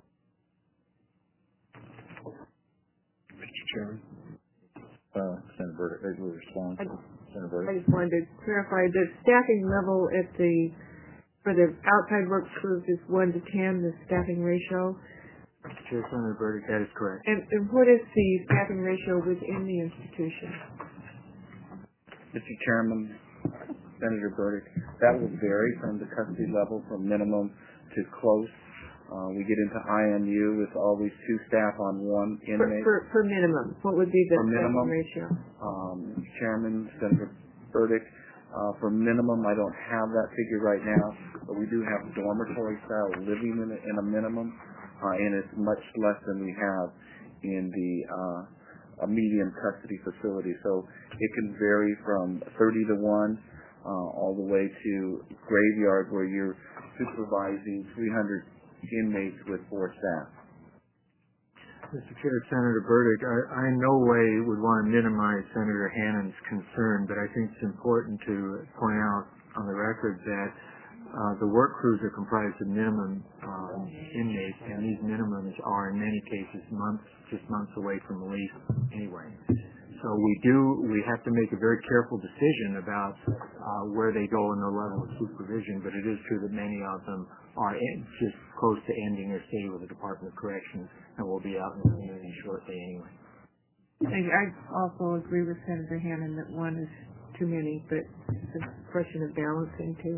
Mr. Chairman, Senator Burdick, as we respond to Senator Burdick. I just wanted to clarify the staffing level for the outside work crews is 1 to 10, the staffing ratio. Chair, Senator Burdick, that is correct. And what is the staffing ratio within the institution? Mr. Chairman, Senator Burdick, that will vary from the custody level from minimum to close. We get into IMU with always 2 staff on 1 inmate. For minimum, what would be the staffing ratio? Mr. Chairman, Senator Burdick, for minimum, I don't have that figure right now, but we do have dormitory style living in a minimum, and it's much less than we have in a medium custody facility. So it can vary from 30 to 1 all the way to graveyard where you're supervising 300 inmates with 4 staff. Mr. Chair, Senator Burdick, I in no way would want to minimize Senator Hannon's concern, but I think it's important to point out on the record that the work crews are comprised of minimum inmates, and these minimums are in many cases just months away from release anyway. So we have to make a very careful decision about where they go in the level of supervision, but it is true that many of them are just close to ending their stay with the Department of Corrections and will be out in the community shortly anyway. I also agree with Senator Hannon that 1 is too many, but it's a question of balancing too.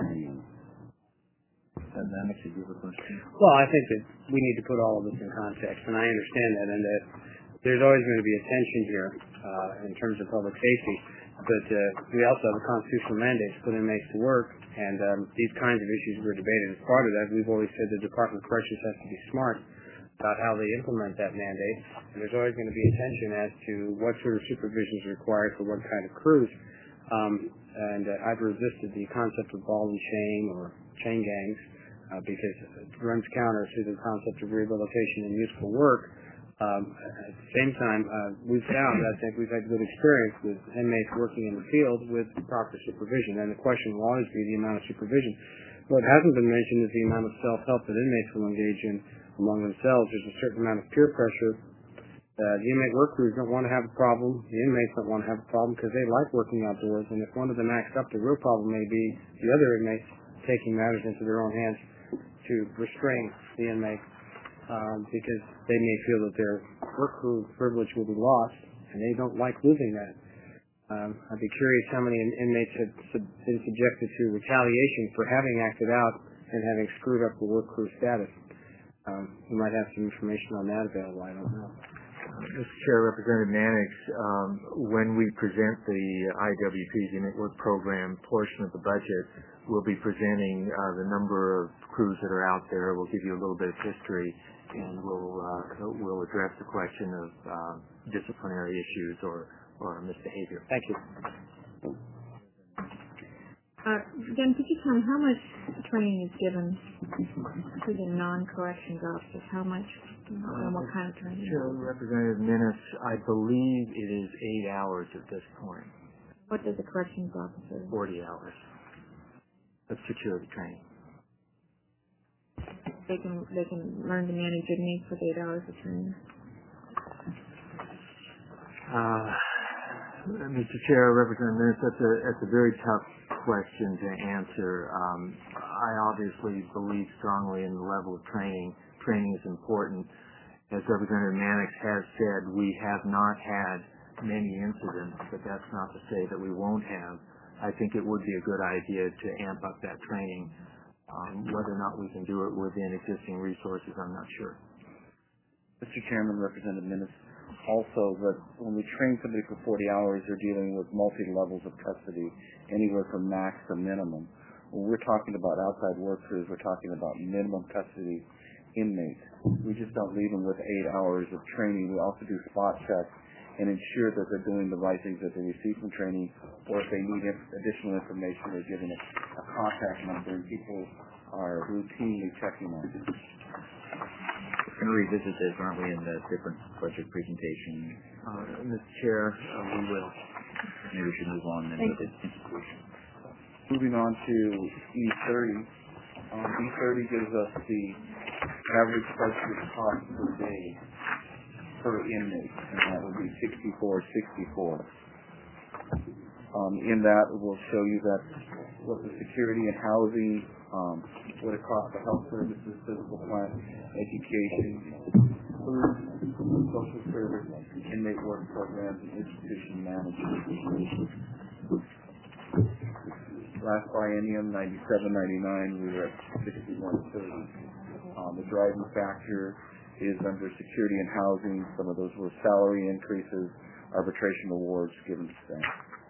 Well, I think that we need to put all of this in context, and I understand that, and that there's always going to be a tension here in terms of public safety, but we also have a constitutional mandate to put inmates to work, and these kinds of issues were debated. As part of that, we've always said the Department of Corrections has to be smart about how they implement that mandate, and there's always going to be a tension as to what sort of supervision is required for what kind of crews. And I've resisted the concept of ball and chain or chain gangs because it runs counter to the concept of rehabilitation and useful work. At the same time, we've found, I think we've had good experience with inmates working in the field with proper supervision, and the question will always be the amount of supervision. What hasn't been mentioned is the amount of self-help that inmates will engage in among themselves. There's a certain amount of peer pressure The inmate work crews don't want to have a problem. The inmates don't want to have a problem because they like working outdoors. And if one of them acts up, the real problem may be the other inmates taking matters into their own hands to restrain the inmate because they may feel that their work crew privilege will be lost, and they don't like losing that. I'd be curious how many inmates have been subjected to retaliation for having acted out and having screwed up the work crew status. We might have some information on that available. I don't know. Mr. Chair, Representative Mannix, when we present the IWP's Inmate Work Program portion of the budget, we'll be presenting the number of crews that are out there. We'll give you a little bit of history, and we'll address the question of disciplinary issues or misbehavior. Thank you. Again, could you tell me how much training is given to the non-corrections officers? How much and what kind of training? Sure, Representative Minnis, I believe it is 8 hours at this point. What does a corrections officer? 40 hours of security training. They can learn to manage your needs for 8 hours of training. Mr. Chair, Representative Minnis, that's a very tough question to answer. I obviously believe strongly in the level of training. Training is important. As Representative Mannix has said, we have not had many incidents, but that's not to say that we won't have. I think it would be a good idea to amp up that training. Whether or not we can do it within existing resources, I'm not sure. Mr. Chairman, Representative Minnis, also that when we train somebody for 40 hours, they're dealing with multi-levels of custody, anywhere from max to minimum. When we're talking about outside work crews, we're talking about minimum custody inmates. We just don't leave them with 8 hours of training. We also do spot checks and ensure that they're doing the right things that they receive from training, or if they need additional information, they're given a contact number, and people are routinely checking on it. We're going to revisit this, aren't we, in the different budget presentation? Mr. Chair, we will. Maybe we should move on then with this institution. Moving on to E30. E30 gives us the average budget cost per day per inmate, and that would be $64.64. In that, we'll show you that what the security and housing, what it costs for health services, physical plant, education, food, social service, inmate work programs, and institution management. Last biennium, 97-99, we were at 61.30. The driving factor is under security and housing. Some of those were salary increases, arbitration awards given to staff.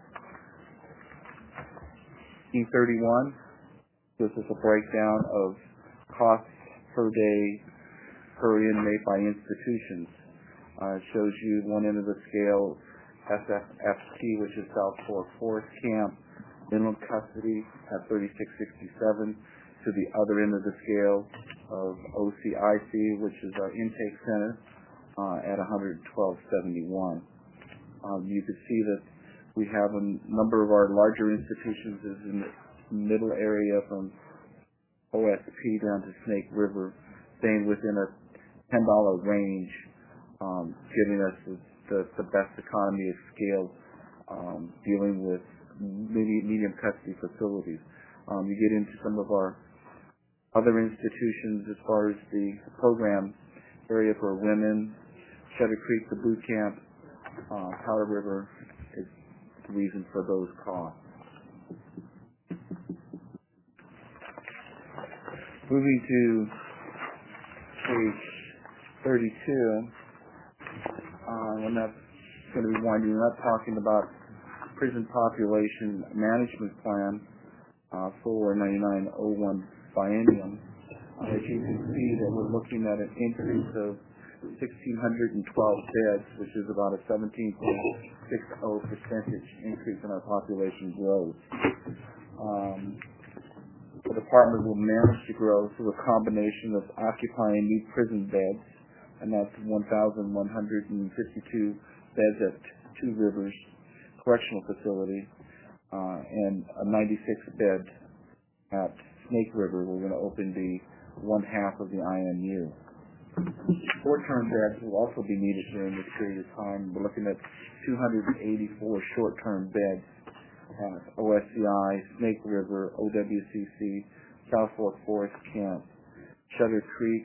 E31 gives us a breakdown of costs per day per inmate by institutions. It shows you one end of the scale, SFFC, which is South Fork Forest Camp, minimum custody at $36.67, to the other end of the scale of OCIC, which is our intake center, at $112.71. You can see that we have a number of our larger institutions is in the middle area from OSP down to Snake River, staying within a $10 range, giving us the best economy of scale, dealing with medium custody facilities. You get into some of our other institutions as far as the program area for women, Shutter Creek, the boot camp, Powder River is the reason for those costs. Moving to page 32, I'm not going to be winding up talking about prison population management plan for 9901 biennium. As you can see that we're looking at an increase of 1,612 beds, which is about a 17.60% increase in our population growth. The department will manage to grow through a combination of occupying new prison beds, and that's 1,152 beds at Two Rivers Correctional Facility, and a 96-bed at Snake River. We're going to open the one half of the IMU. Short-term beds will also be needed during this period of time. We're looking at 284 short-term beds at OSCI, Snake River, OWCC, South Fork Forest Camp, Sugar Creek,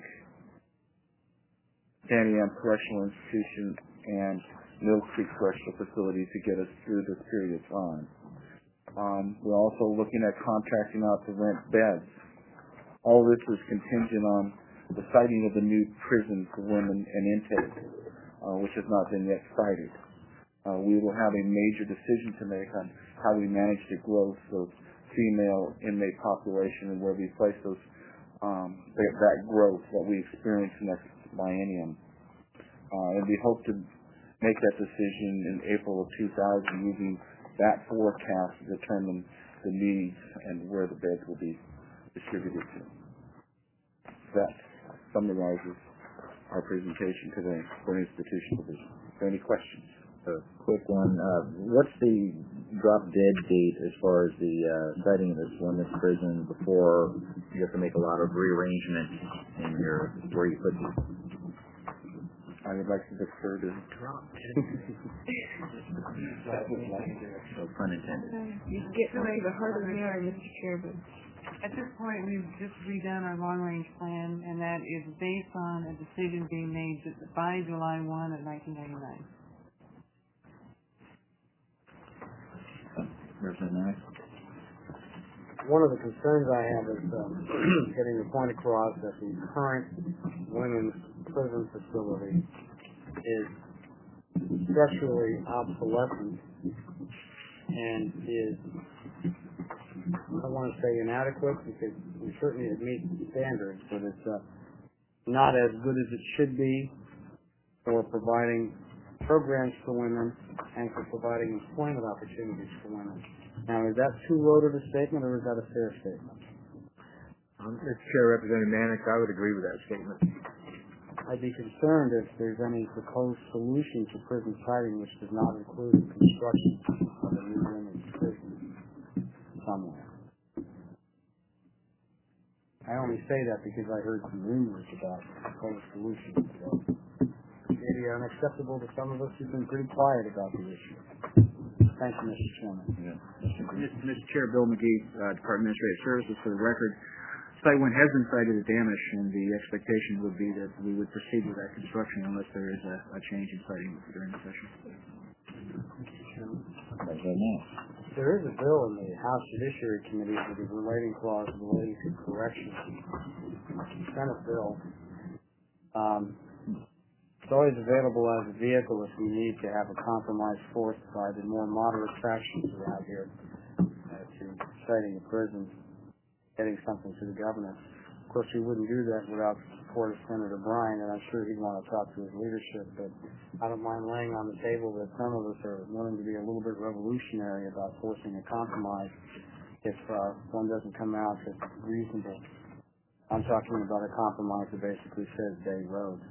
Sandy Am Correctional Institution, and Mill Creek Correctional Facility to get us through this period of time. We're also looking at contracting out to rent beds. All this is contingent on the siting of the new prison for women and intake, which has not been yet sited. We will have a major decision to make on how we manage the growth of female inmate population and where we place those that growth that we experience next biennium. And we hope to make that decision in April of 2000, using that forecast to determine the needs and where the beds will be distributed to. That summarizes our presentation today for institutional division. Are there any questions? A quick one. What's the drop dead date as far as the siting of this women's prison before you have to make a lot of rearrangement in where you put these? I would like to defer to drop dead. No pun intended. You're getting away the heart of the matter, Mr. Chairman. At this point, we've just redone our long-range plan, and that is based on a decision being made by July 1 of 1999. One of the concerns I have is getting the point across that the current women's prison facility is structurally obsolescent and is, I want to say inadequate, because we certainly have meet standards, but it's not as good as it should be for providing programs for women and for providing employment opportunities for women. Now, is that too loaded a statement, or is that a fair statement? Mr. Chair, Representative Mannix, I would agree with that statement. I'd be concerned if there's any proposed solution to prison siting which does not include the construction of a new women's prison somewhere. I only say that because I heard some rumors about proposed solutions today. Maybe unacceptable to some of us who've been pretty quiet about the issue. Thank you, Mr. Chairman. Mr. Chair, Bill McGee, Department of Administrative Services. For the record, Site 1 has been cited as damaged, and the expectation would be that we would proceed with that construction unless there is a change in siting during the session. There is a bill in the House Judiciary Committee with a relating clause relating to corrections. Senate bill. It's always available as a vehicle if we need to have a compromise forced by the more moderate factions around here to citing the prison, getting something to the governor. Of course, we wouldn't do that without the support of Senator Bryan, and I'm sure he'd want to talk to his leadership, but I don't mind laying on the table that some of us are willing to be a little bit revolutionary about forcing a compromise if one doesn't come out that's reasonable. I'm talking about a compromise that basically says Bay Road.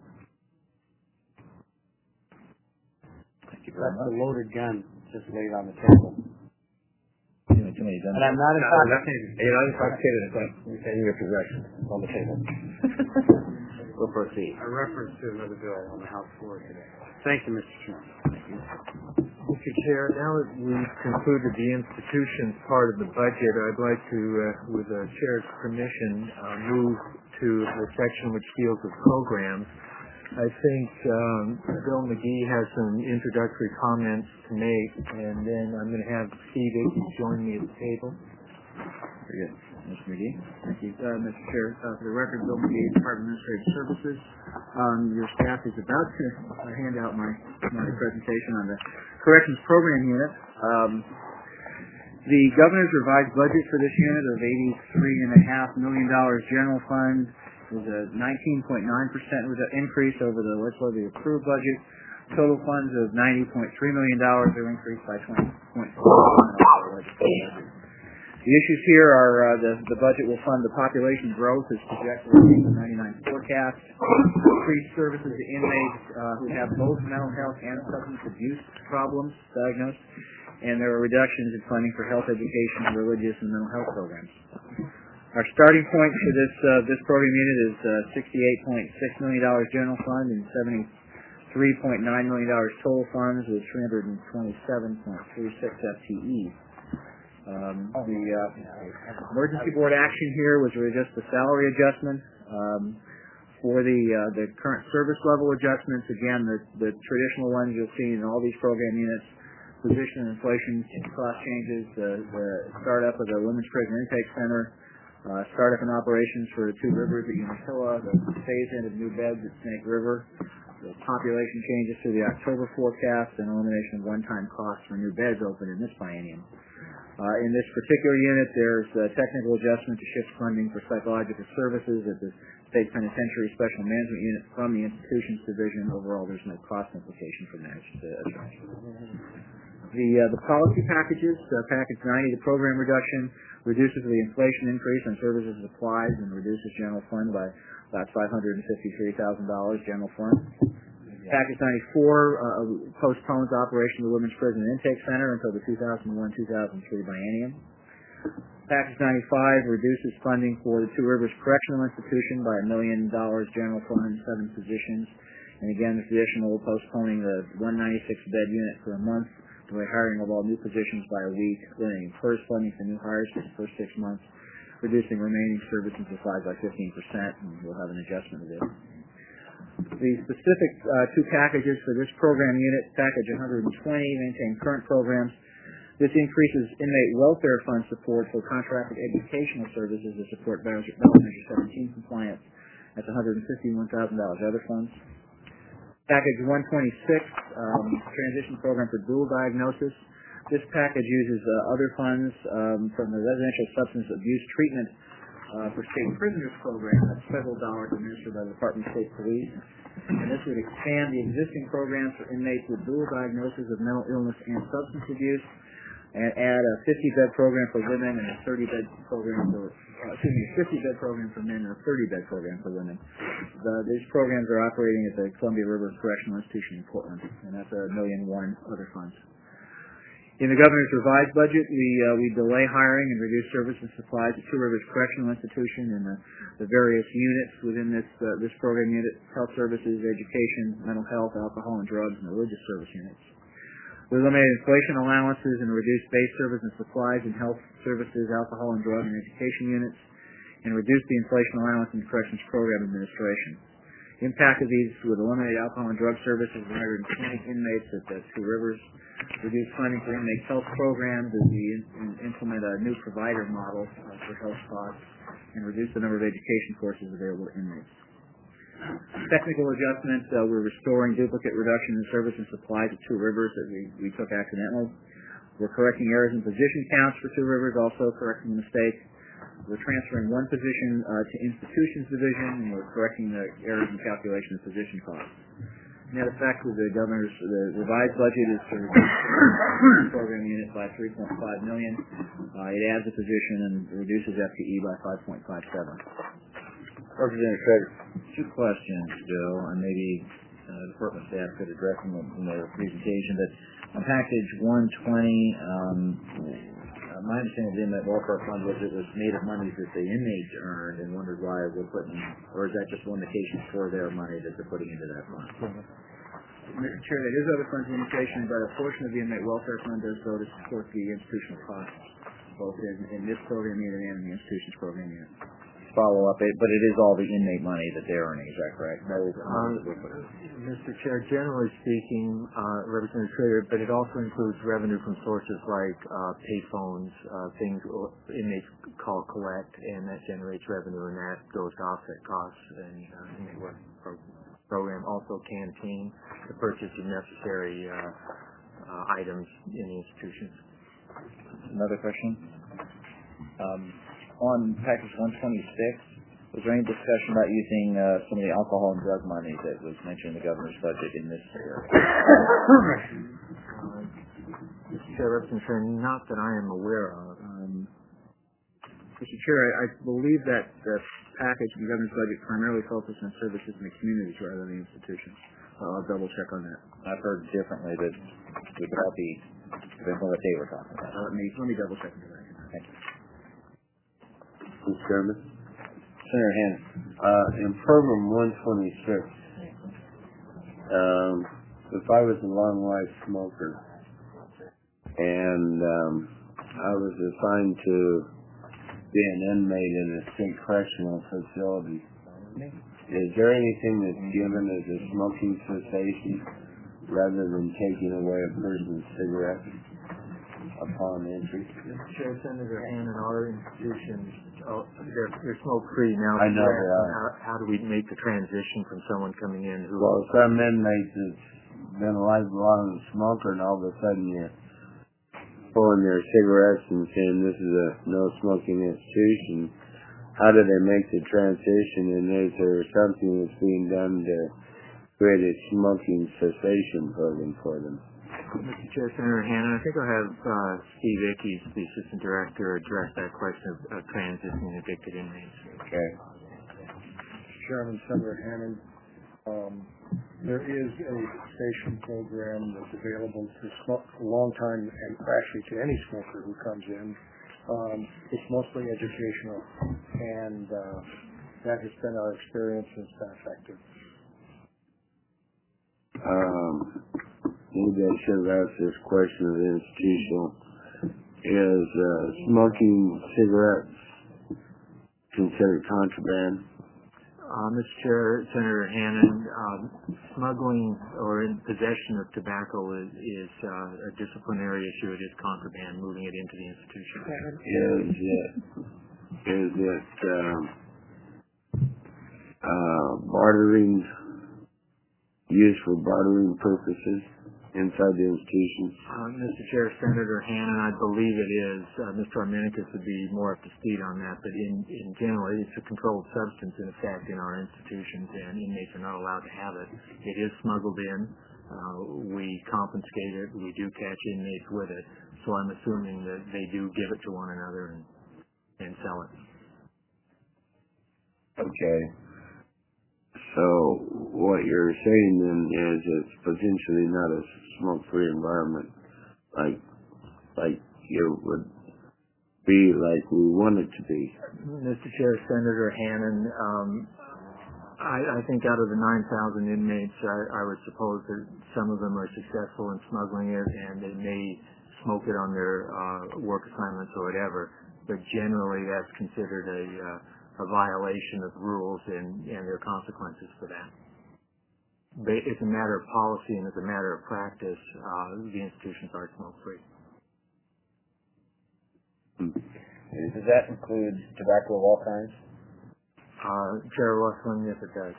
That's a loaded gun just laid on the table. And I'm not intoxicated, but in your possession on the table. We'll proceed. A reference to another bill on the House floor today. Thank you, Mr. Chairman. Mr. Chair, now that we've concluded the institutions part of the budget, I'd like to, with the Chair's permission, move to the section which deals with programs. I think Bill McGee has some introductory comments to make, and then I'm going to have Steve Aiken join me at the table. Very good. Mr. McGee. Thank you. Mr. Chair, for the record, Bill McGee, Department of Administrative Services. Your staff is about to hand out my presentation on the Corrections Program Unit. The Governor's revised budget for this unit of $83.5 million general fund was a 19.9% increase over the legislatively approved budget. Total funds of $90.3 million are increased by 20.4% over the legislative budget. The issues here are the budget will fund the population growth as projected in the 99 forecast, increase services to inmates who have both mental health and substance abuse problems diagnosed, and there are reductions in funding for health education, religious, and mental health programs. Our starting point for this program unit is $68.6 million general fund and $73.9 million total funds with 327.36 FTEs. The emergency board action here was really just the salary adjustment. For the current service level adjustments, again, the traditional ones you'll see in all these program units, position and inflation cost changes, the startup of the Women's Prison Intake Center, startup and operations for the Two Rivers at Umatilla, the phase-in of new beds at Snake River, the population changes to the October forecast, and elimination of one-time costs for new beds open in this biennium. In this particular unit, there's a technical adjustment to shift funding for psychological services at the State Penitentiary Special Management Unit from the Institutions Division. Overall, there's no cost implication for managed The policy packages, Package 90, the program reduction, reduces the inflation increase on services and supplies and reduces general fund by about $553,000 general fund. Package 94 postpones operation of the Women's Prison Intake Center until the 2001-2003 biennium. Package 95 reduces funding for the Two Rivers Correctional Institution by $1 million general fund, 7 positions. And again, this additional postponing the 196-bed unit for a month, delay hiring of all new positions by a week, limiting first funding for new hires for the first 6 months, reducing remaining service and supplies by 15%, and we'll have an adjustment of this. The specific two packages for this program unit, Package 120, maintain current programs. This increases inmate welfare fund support for contracted educational services to support Ballot Measure 17 compliance. That's $151,000 other funds. Package 126, transition program for dual diagnosis. This package uses other funds from the Residential Substance Abuse Treatment for State Prisoners Program. That's federal dollars administered by the Department of State Police. And this would expand the existing programs for inmates with dual diagnosis of mental illness and substance abuse, and add a 50-bed program for women and a 30-bed program for, a 50-bed program for men and a 30-bed program for women. These programs are operating at the Columbia River Correctional Institution in Portland, and that's $1.1 million other funds. In the governor's revised budget, we delay hiring and reduce service and supplies at Two Rivers Correctional Institution and the various units within this program unit: health services, education, mental health, alcohol and drugs, and religious service units. We eliminate inflation allowances and reduce base service and supplies in health services, alcohol and drug and education units, and reduce the inflation allowance in the corrections program administration. The impact of these would eliminate alcohol and drug services of 120 inmates at the Two Rivers, reduce funding for inmate health programs as we implement a new provider model for health costs, and reduce the number of education courses available to inmates. Technical adjustments, we're restoring duplicate reduction in service and supplies at Two Rivers that we took accidentally. We're correcting errors in position counts for Two Rivers, also correcting the mistake. We're transferring one position to Institutions Division, and we're correcting the errors in calculation of position costs. Net effect of the revised budget is to reduce the program unit by $3.5 million. It adds a position and reduces FTE by 5.57. Representative Schrader. 2 questions, Bill, and maybe department staff could address them in their presentation. But on Package 120, my understanding of the Inmate Welfare Fund was it was made of money that the inmates earned, and wondered why we're putting, or is that just limitations for their money that they're putting into that fund? Mr. Chair, that is other funds limitation, but a portion of the Inmate Welfare Fund does go to support the institutional costs, both in this program unit and in the institutions program unit. Follow up, but it is all the inmate money that they're earning, is that correct? Mr. Chair, generally speaking, Representative Schrader, but it also includes revenue from sources like payphones, things inmates call collect, and that generates revenue, and that goes to offset costs and inmate work program. Also canteen, the purchase of necessary items in the institutions. Another question? On Package 126, was there any discussion about using some of the alcohol and drug money that was mentioned in the governor's budget in this area? Mr. Chair, Representative, not that I am aware of. Mr. Chair, I believe that the package in the governor's budget primarily focuses on services in the communities rather than the institutions. I'll double check on that. I've heard differently, but we could all be depending on what they were talking about. Let me double check into that. Thank you. Mr. Chairman. Senator Hannon. In program 126, if I was a long life smoker and I was assigned to be an inmate in a state correctional facility, is there anything that's given as a smoking cessation rather than taking away a person's cigarette upon entry? Mr. Chair, Senator Hannon, our institutions, they're smoke-free now. I know they are. How do we make the transition from someone coming in who... Well, some inmates have been a lifelong smoker, and all of a sudden you're pulling their cigarettes and saying this is a no-smoking institution. How do they make the transition, and is there something that's being done to create a smoking cessation program for them? Mr. Chair, Senator Hannon, I think I'll have Steve Ickes, the Assistant Director, address that question of transitioning addicted inmates. Okay. Chairman, Senator Hannon, there is a cessation program that's available to long-time and actually to any smoker who comes in. It's mostly educational, and that has been our experience and it's been effective. Maybe I should have asked this question of the institutional. Is smoking cigarettes considered contraband? Mr. Chair, Senator Hannon, smuggling or in possession of tobacco is a disciplinary issue. It is contraband, moving it into the institution. Is it bartering, used for bartering purposes inside the institution? Mr. Chair, Senator Hannon, I believe it is. Mr. Arminicus would be more up to speed on that, but in general, it's a controlled substance in effect in our institutions, and inmates are not allowed to have it. It is smuggled in. We confiscate it. We do catch inmates with it, so I'm assuming that they do give it to one another and sell it. Okay. So what you're saying then is it's potentially not a smoke-free environment like it would be like we want it to be. Mr. Chair, Senator Hannon, I think out of the 9,000 inmates, I would suppose that some of them are successful in smuggling it and they may smoke it on their work assignments or whatever, but generally that's considered a violation of rules and there are consequences for that. But it's a matter of policy and as a matter of practice, the institutions are smoke-free. Does that include tobacco of all kinds? Chair Russell, yes it does.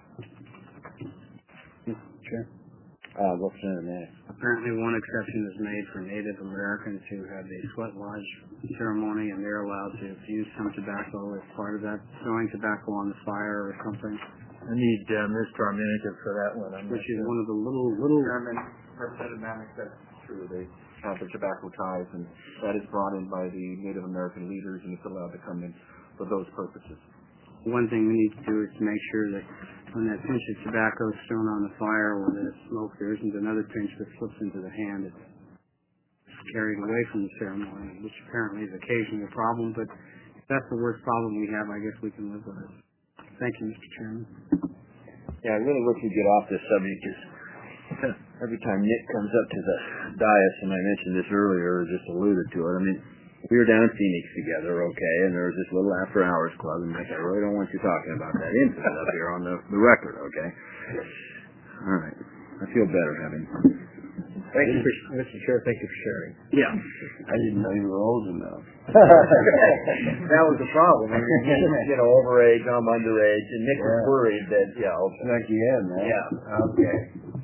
Chair? Go for Senator Manning. Apparently one exception is made for Native Americans who have the sweat lodge ceremony and they're allowed to use some tobacco as part of that, throwing tobacco on the fire or something. I need Mr. Arminicus for that one. Which is one of the little... Chairman, Representative Mannix, that's true. They have the tobacco ties, and that is brought in by the Native American leaders, and it's allowed to come in for those purposes. One thing we need to do is to make sure that when that pinch of tobacco is thrown on the fire or the smoke, there isn't another pinch that slips into the hand. It's carried away from the ceremony, which apparently is occasionally a problem, but if that's the worst problem we have, I guess we can live with it. Thank you, Mr. Chairman. Yeah, I really wish we'd get off this subject because every time Nick comes up to the dais, and I mentioned this earlier, or just alluded to it, I mean, we were down in Phoenix together, okay, and there was this little after hours club, and Nick, I really don't want you talking about that incident up here on the record, okay? All right. I feel better having... Thank you, Mr. Chair. Thank you for sharing. Yeah. I didn't know you were old enough. That was the problem. I mean, overage, I'm underage, and Nick was worried that, Snuck you in, man. Yeah. Okay.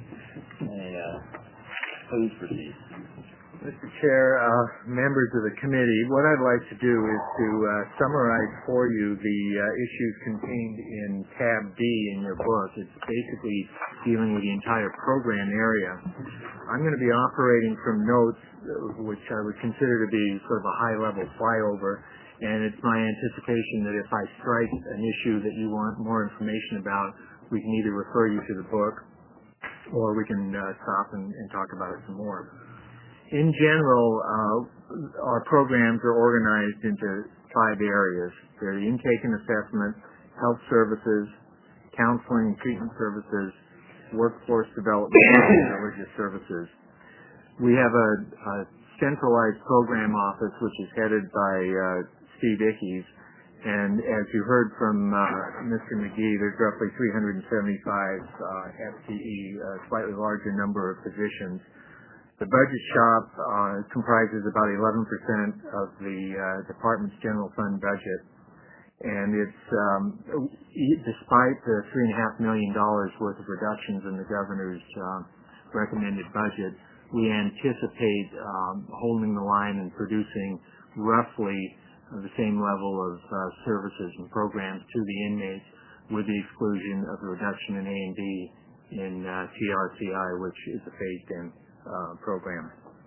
Please proceed. Mr. Chair, members of the committee, what I'd like to do is to summarize for you the issues contained in tab D in your book. It's basically dealing with the entire program area. I'm going to be operating from notes, which I would consider to be sort of a high-level flyover, and it's my anticipation that if I strike an issue that you want more information about, we can either refer you to the book or we can stop and talk about it some more. In general, our programs are organized into 5 areas. They're the intake and assessment, health services, counseling and treatment services, workforce development, and religious services. We have a centralized program office which is headed by Steve Ickes, and as you heard from Mr. McGee, there's roughly 375 FTE, a slightly larger number of positions. The budget shop comprises about 11% of the department's general fund budget, and it's despite the $3.5 million worth of reductions in the governor's recommended budget, we anticipate holding the line and producing roughly the same level of services and programs to the inmates, with the exclusion of the reduction in A&D in TRCI, which is a phased-in program.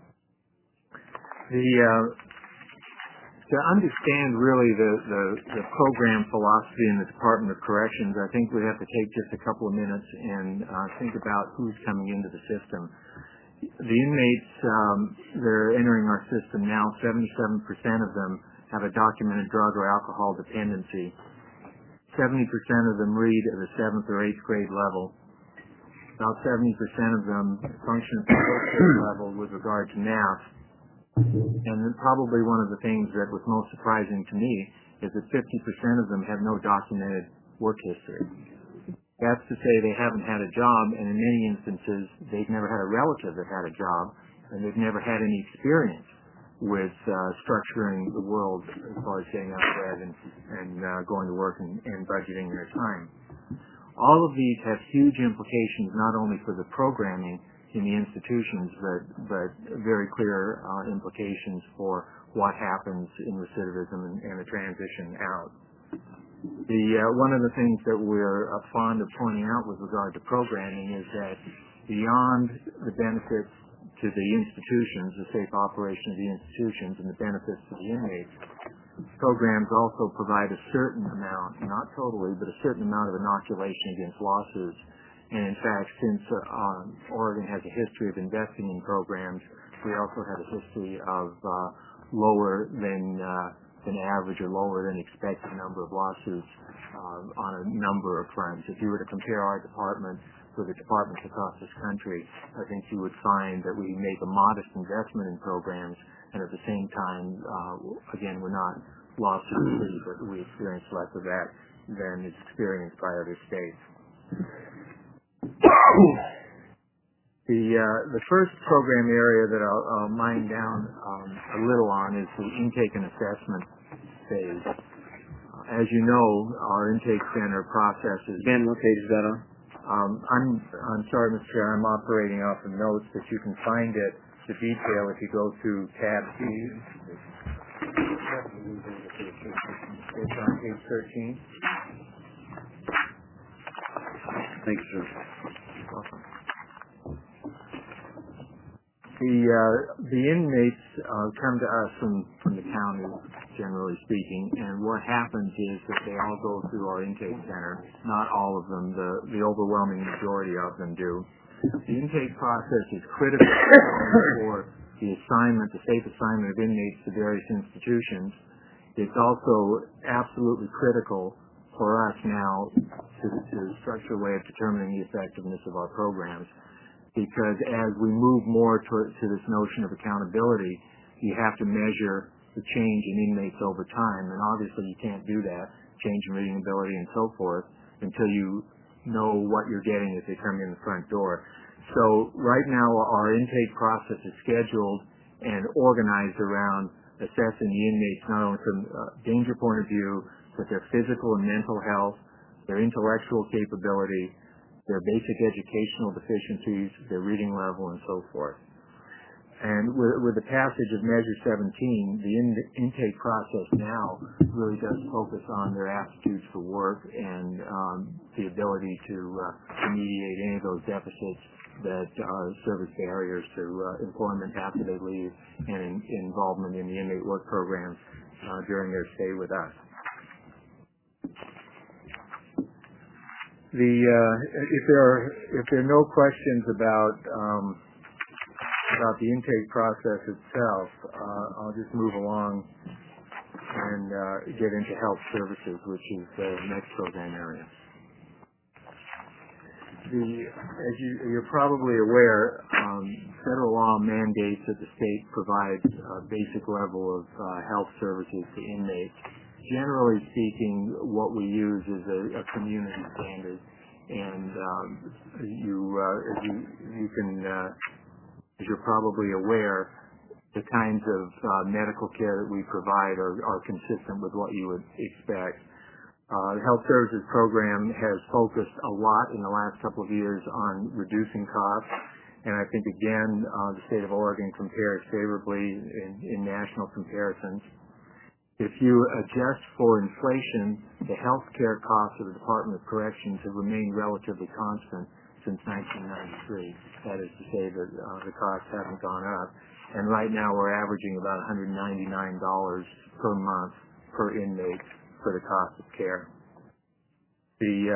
To understand really the program philosophy in the Department of Corrections, I think we have to take just a couple of minutes and think about who's coming into the system. The inmates that are entering our system now, 77% of them have a documented drug or alcohol dependency. 70% of them read at the 7th or 8th grade level. About 70% of them function at the 4th grade level with regard to math. And then probably one of the things that was most surprising to me is that 50% of them have no documented work history. That's to say they haven't had a job, and in many instances they've never had a relative that had a job, and they've never had any experience with structuring the world as far as getting out of bed and going to work and budgeting their time. All of these have huge implications not only for the programming in the institutions, but very clear implications for what happens in recidivism and the transition out. One of the things that we're fond of pointing out with regard to programming is that beyond the benefits to the institutions, the safe operation of the institutions, and the benefits to the inmates, programs also provide a certain amount, not totally, but a certain amount of inoculation against lawsuits. And in fact, since Oregon has a history of investing in programs, we also have a history of lower than average or lower than expected number of lawsuits on a number of fronts. If you were to compare our department with the departments across this country, I think you would find that we make a modest investment in programs, and at the same time, again, we're not lawsuit-free, but we experience less of that than is experienced by other states. The first program area that I'll mine down a little on is the intake and assessment phase. As you know, our intake center processes. Ben, what page is that on? I'm sorry, Mr. Chair, I'm operating off of notes, but you can find it, the detail, if you go to tab C. It's on page 13. Thanks, sir. Welcome. The inmates come to us from the county, generally speaking, and what happens is that they all go through our intake center. Not all of them, the overwhelming majority of them do. The intake process is critical for the safe assignment of inmates to various institutions. It's also absolutely critical for us now to structure a way of determining the effectiveness of our programs. Because as we move more to this notion of accountability, you have to measure the change in inmates over time, and obviously you can't do that, change in reading ability and so forth, until you know what you're getting as they come in the front door. So right now our intake process is scheduled and organized around assessing the inmates not only from a danger point of view, but their physical and mental health, their intellectual capability, their basic educational deficiencies, their reading level, and so forth. And with the passage of Measure 17, the intake process now really does focus on their aptitudes for work and the ability to remediate any of those deficits that serve as barriers to employment after they leave and involvement in the inmate work programs during their stay with us. If there are no questions about the intake process itself, I'll just move along and get into health services, which is the next program area. As you're probably aware, federal law mandates that the state provide a basic level of health services to inmates. Generally speaking, what we use is a community standard, and as you're probably aware, the kinds of medical care that we provide are consistent with what you would expect. The Health Services Program has focused a lot in the last couple of years on reducing costs, and I think, again, the state of Oregon compares favorably in national comparisons. If you adjust for inflation, the health care costs of the Department of Corrections have remained relatively constant since 1993. That is to say that the costs haven't gone up, and right now we're averaging about $199 per month per inmate for the cost of care. The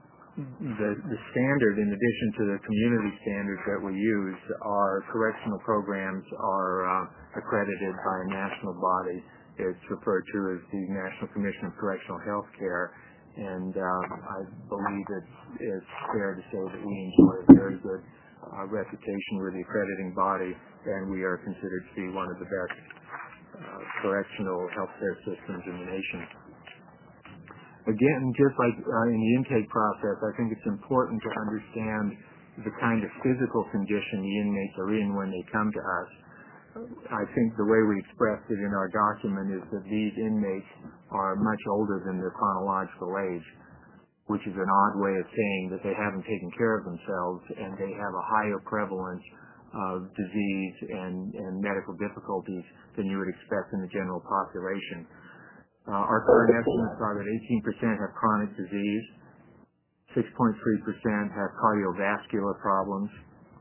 standard, in addition to the community standards that we use, our correctional programs are accredited by a national body. It's referred to as the National Commission of Correctional Health Care, and I believe it's fair to say that we enjoy a very good reputation with the accrediting body, and we are considered to be one of the best correctional health care systems in the nation. Again, just like in the intake process, I think it's important to understand the kind of physical condition the inmates are in when they come to us. I think the way we expressed it in our document is that these inmates are much older than their chronological age, which is an odd way of saying that they haven't taken care of themselves and they have a higher prevalence of disease and medical difficulties than you would expect in the general population. Our current estimates are that 18% have chronic disease, 6.3% have cardiovascular problems,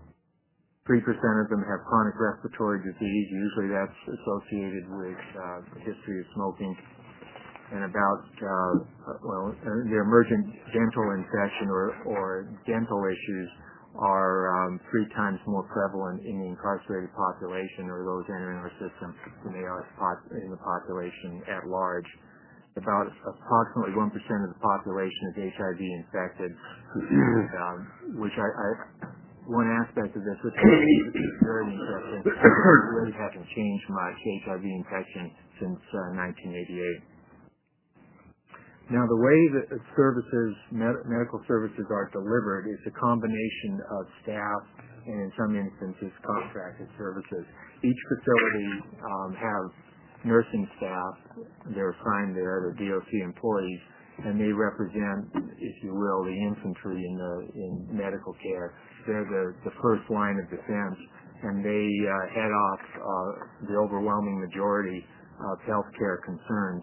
3% of them have chronic respiratory disease. Usually that's associated with a history of smoking, and about the emergent dental infection or dental issues are 3 times more prevalent in the incarcerated population or those entering our system than they are in the population at large. About approximately 1% of the population is HIV infected, which one aspect of this, which is very interesting, really hasn't changed much, HIV infection, since 1988. Now, the way that medical services are delivered is a combination of staff and, in some instances, contracted services. Each facility have nursing staff. They're assigned there. They're DOC employees, and they represent, if you will, the infantry in medical care. They're the first line of defense, and they head off the overwhelming majority of healthcare concerns.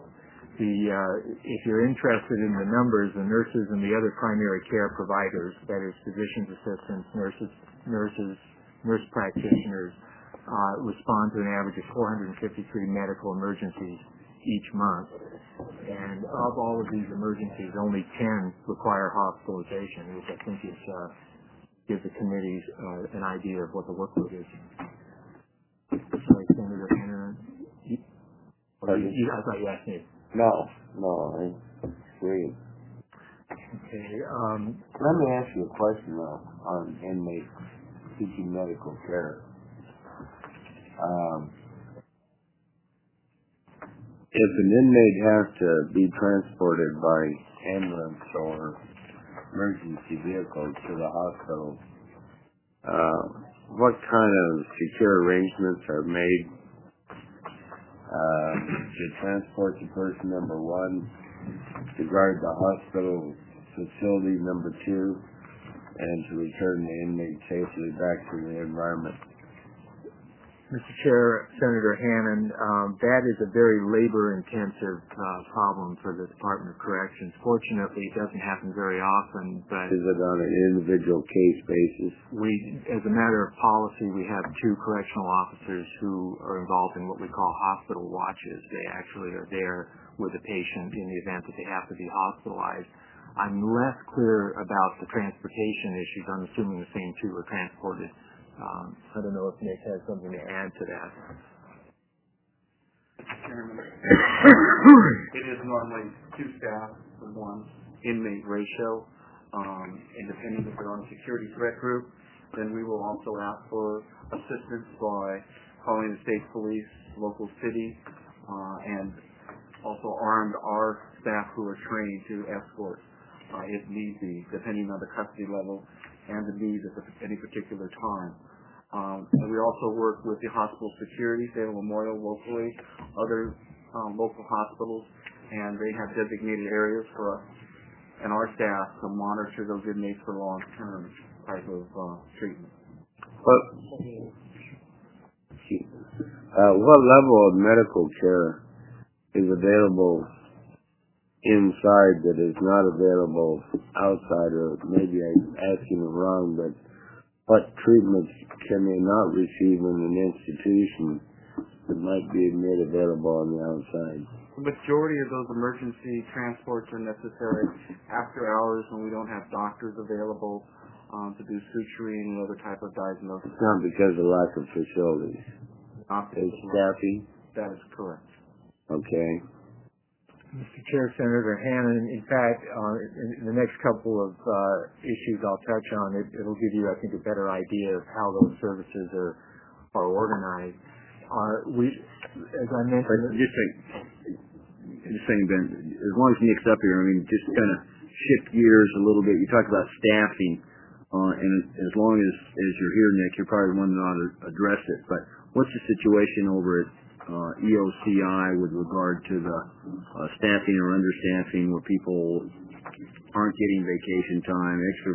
If you're interested in the numbers, the nurses and the other primary care providers, that is physician's assistants, nurse practitioners, respond to an average of 453 medical emergencies each month. And of all of these emergencies, only 10 require hospitalization, which I think gives the committee an idea of what the workload is. Sorry, Senator Hanna. I thought you asked me. No, I agree. Okay. Let me ask you a question, though, on inmates seeking medical care. If an inmate has to be transported by ambulance or emergency vehicle to the hospital, what kind of secure arrangements are made to transport the person, number one, to guard the hospital facility, number two, and to return the inmate safely back to the environment? Mr. Chair, Senator Hannan, that is a very labor-intensive problem for the Department of Corrections. Fortunately, it doesn't happen very often, but... Is it on an individual case basis? As a matter of policy, we have 2 correctional officers who are involved in what we call hospital watches. They actually are there with the patient in the event that they have to be hospitalized. I'm less clear about the transportation issues. I'm assuming the same 2 are transported. I don't know if Nick has something to add to that. Chairman. It is normally 2 staff to 1 inmate ratio. And depending if they're on a security threat group, then we will also ask for assistance by calling the state police, local city, and also armed our staff who are trained to escort if need be, depending on the custody level and the need at any particular time. And we also work with the hospital security, Salem Memorial locally, other local hospitals, and they have designated areas for us and our staff to monitor those inmates for long-term type of treatment. What level of medical care is available inside that is not available outside? Or maybe I'm asking it wrong, but what treatments can they not receive in an institution that might be made available on the outside? The majority of those emergency transports are necessary after hours when we don't have doctors available to do suturing and other type of diagnosis. It's not because of lack of facilities. It's staffing? That is correct. Okay. Mr. Chair, Senator Hannan, in fact, in the next couple of issues I'll touch on, it'll give you, I think, a better idea of how those services are organized. As I mentioned... Just saying, Ben, as long as Nick's up here, I mean, just kind of shift gears a little bit. You talked about staffing, and as long as you're here, Nick, you're probably the one that ought to address it. But what's the situation over at EOCI with regard to the staffing or understaffing, where people aren't getting vacation time, extra,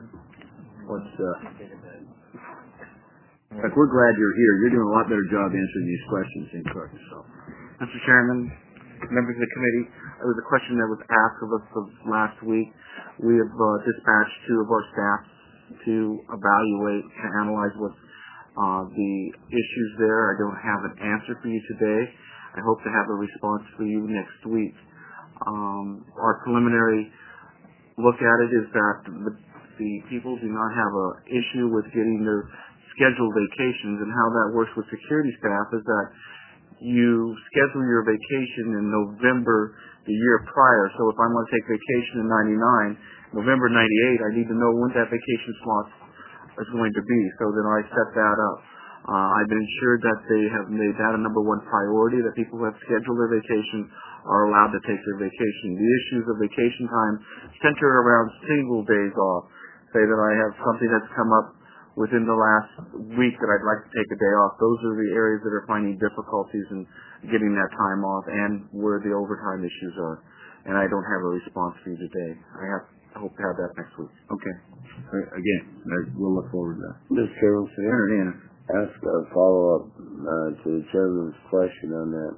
in fact, we're glad you're here. You're doing a lot better job answering these questions than Cook. So, Mr. Chairman, members of the committee, it was a question that was asked of us last week. We have dispatched 2 of our staff to evaluate and analyze what's the issues there. I don't have an answer for you today. I hope to have a response for you next week. Our preliminary look at it is that the people do not have an issue with getting their scheduled vacations, and how that works with security staff is that you schedule your vacation in November the year prior. So if I'm going to take vacation in 99, November 98, I need to know when that vacation slot is going to be. So then I set that up. I've been ensured that they have made that a number 1 priority, that people who have scheduled their vacation are allowed to take their vacation. The issues of vacation time center around single days off. Say that I have something that's come up within the last week that I'd like to take a day off. Those are the areas that are finding difficulties in getting that time off, and where the overtime issues are. And I don't have a response for you today. I hope to have that next week. Okay. Again, we'll look forward to that. Mr. Chairman, ask a follow-up to the Chairman's question on that.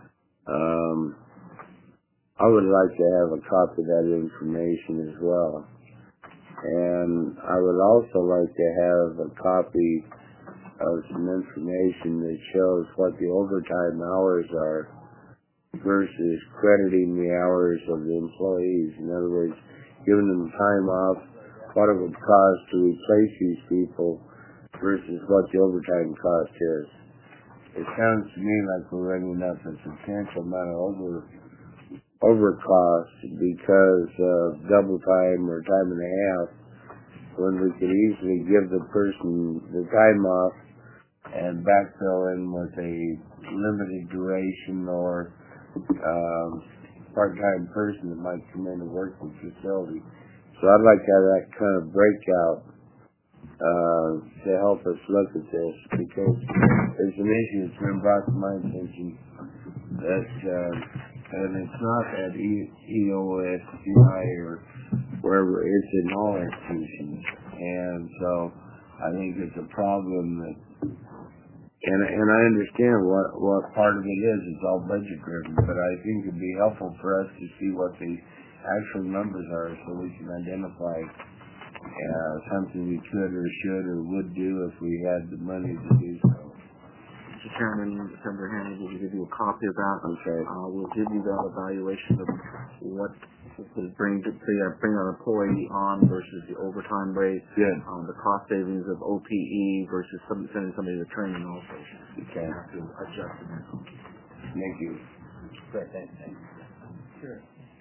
I would like to have a copy of that information as well. And I would also like to have a copy of some information that shows what the overtime hours are versus crediting the hours of the employees. In other words, giving them time off, what it would cost to replace these people versus what the overtime cost is. It sounds to me like we're running up a substantial amount of overcost because of double time or time and a half, when we could easily give the person the time off and backfill in with a limited duration or part-time person that might come in and work in the facility. So I'd like to have that kind of breakout to help us look at this, because there's an issue that's been brought to my attention that and it's not at EOSCI or wherever, it's in all institutions. And so I think it's a problem that, and I understand what part of it is, it's all budget driven, but I think it'd be helpful for us to see what the actual numbers are so we can identify something we could or should or would do if we had the money to do so. Mr. Chairman, Senator Hannan will give you a copy of that. Okay. We'll give you that evaluation of what would bring an employee on versus the overtime rate, the cost savings of OPE versus sending somebody to training also. Okay. You have to adjust in that. Thank you. Great, thanks. Sure.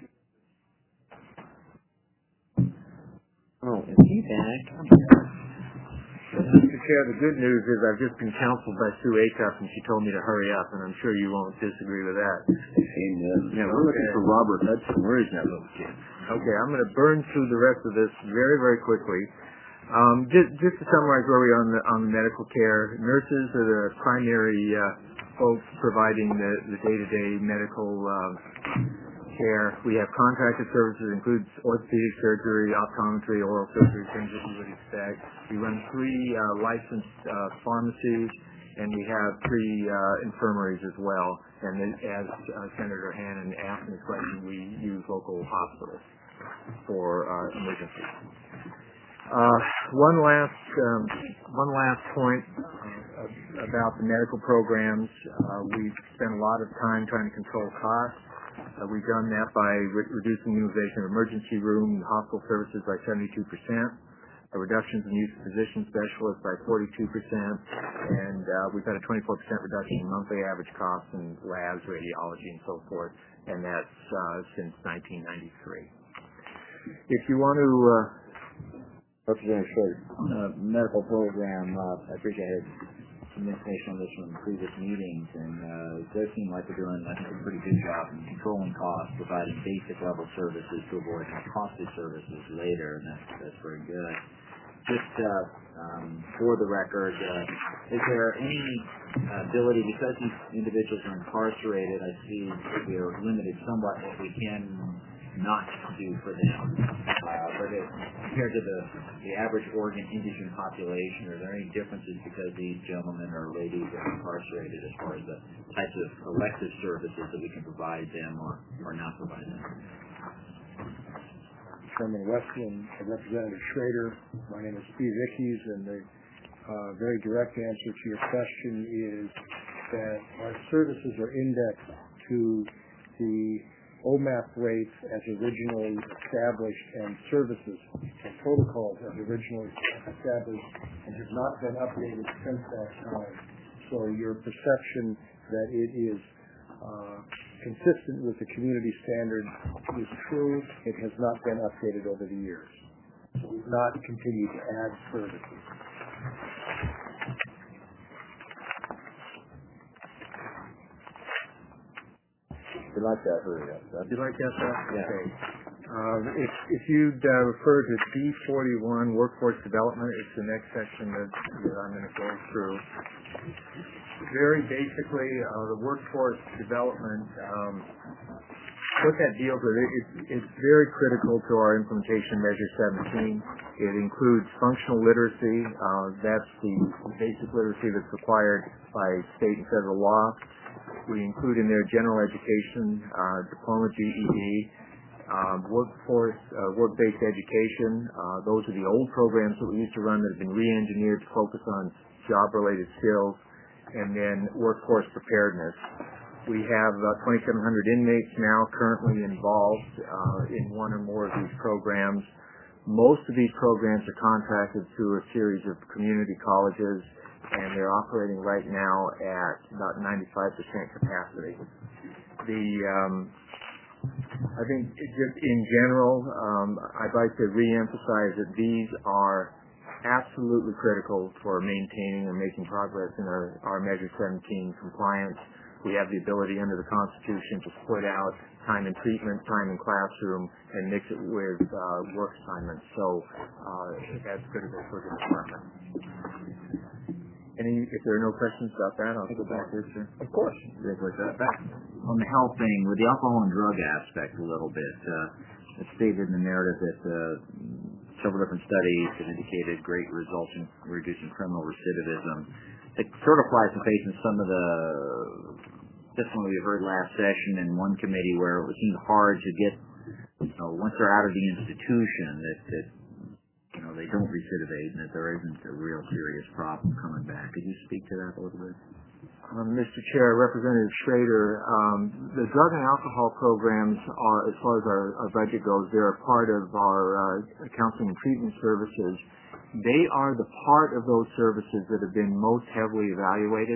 Oh, is he back? Mr. Chair, the good news is I've just been counseled by Sue Acuff, and she told me to hurry up, and I'm sure you won't disagree with that. Amen. Yeah, we're looking for Robert Hudson. Where is that little kid? Okay, I'm going to burn through the rest of this very, very quickly. Just to summarize where we are on the medical care, nurses are the primary folks providing the day-to-day medical care. We have contracted services, includes orthopedic surgery, optometry, oral surgery, things that you would expect. We run 3 licensed pharmacies, and we have 3 infirmaries as well. And then, as Senator Hannon asked in his question, we use local hospitals for emergencies. One last point about the medical programs. We've spent a lot of time trying to control costs. We've done that by reducing utilization of emergency room and hospital services by 72%, reductions in use of physician specialists by 42%, and we've had a 24% reduction in monthly average costs in labs, radiology, and so forth, and that's since 1993. If you want to... Representative Schroeder. Medical program, I appreciate some information on this from previous meetings, and it does seem like we're doing, I think, a pretty good job in controlling costs, providing basic level services to avoid costly services later, and that's very good. Just for the record, is there any ability, because these individuals are incarcerated, I see we are limited somewhat what we can not do for them. But compared to the average Oregon indigent population, are there any differences because these gentlemen or ladies are incarcerated as far as the types of elective services that we can provide them or not provide them? Chairman Weston, Representative Schrader, my name is Steve Ickes, and the very direct answer to your question is that our services are indexed to the OMAP rates as originally established, and services and protocols as originally established, and have not been updated since that time. So your perception that it is consistent with the community standards is true. It has not been updated over the years. So we've not continued to add services. If you like that, hurry up. Would you like that, sir? Yeah. Okay. If you'd refer to D41, Workforce Development, it's the next section that I'm going to go through. Very basically, the workforce development, what that deals with, it's very critical to our implementation Measure 17. It includes functional literacy. That's the basic literacy that's required by state and federal law. We include in there general education, diploma, GED, work-based education. Those are the old programs that we used to run that have been re-engineered to focus on job-related skills, and then workforce preparedness. We have 2,700 inmates now currently involved in one or more of these programs. Most of these programs are contracted through a series of community colleges, and they're operating right now at about 95% capacity. I think just in general, I'd like to re-emphasize that these are absolutely critical for maintaining and making progress in our Measure 17 compliance. We have the ability under the Constitution to split out time in treatment, time in classroom, and mix it with work assignments. So that's critical for the department. If there are no questions about that, I'll go back there, sir. Of course. Back on the health thing, with the alcohol and drug aspect a little bit, it's stated in the narrative that several different studies have indicated great results in reducing criminal recidivism. It sort of flies in the face of some of the testimony we heard last session in one committee where it seemed hard to get, once they're out of the institution, that they don't recidivate and that there isn't a real serious problem coming back. Could you speak to that a little bit? Mr. Chair, Representative Schrader, the drug and alcohol programs are, as far as our budget goes, they're a part of our counseling and treatment services. They are the part of those services that have been most heavily evaluated.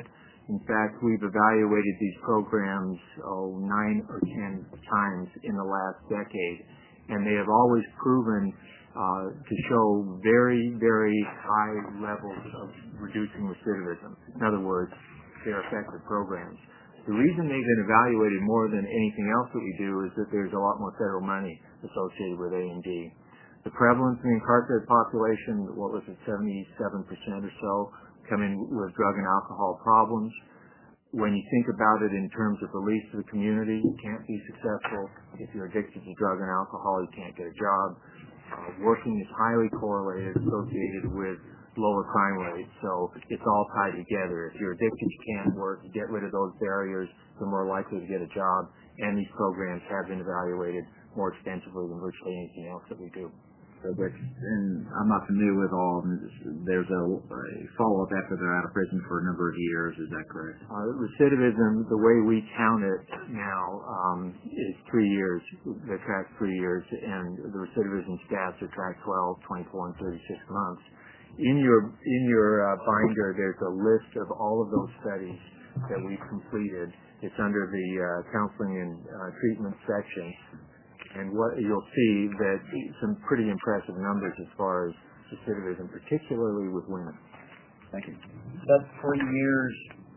In fact, we've evaluated these programs 9 or 10 times in the last decade, and they have always proven to show very, very high levels of reducing recidivism. In other words, they're effective programs. The reason they've been evaluated more than anything else that we do is that there's a lot more federal money associated with A&D. The prevalence in the incarcerated population, what was it, 77% or so, come in with drug and alcohol problems. When you think about it in terms of release to the community, you can't be successful. If you're addicted to drug and alcohol, you can't get a job. Working is highly correlated, associated with lower crime rates, so it's all tied together. If you're addicted, you can't work. You get rid of those barriers, you're more likely to get a job, and these programs have been evaluated more extensively than virtually anything else that we do. And I'm not familiar with all of them. There's a follow-up after they're out of prison for a number of years. Is that correct? Recidivism, the way we count it now, is 3 years. They're tracked 3 years, and the recidivism stats are tracked 12, 24, and 36 months. In your binder, there's a list of all of those studies that we've completed. It's under the counseling and treatment section. And what you'll see that some pretty impressive numbers as far as recidivism, particularly with women. Thank you. That's 3 years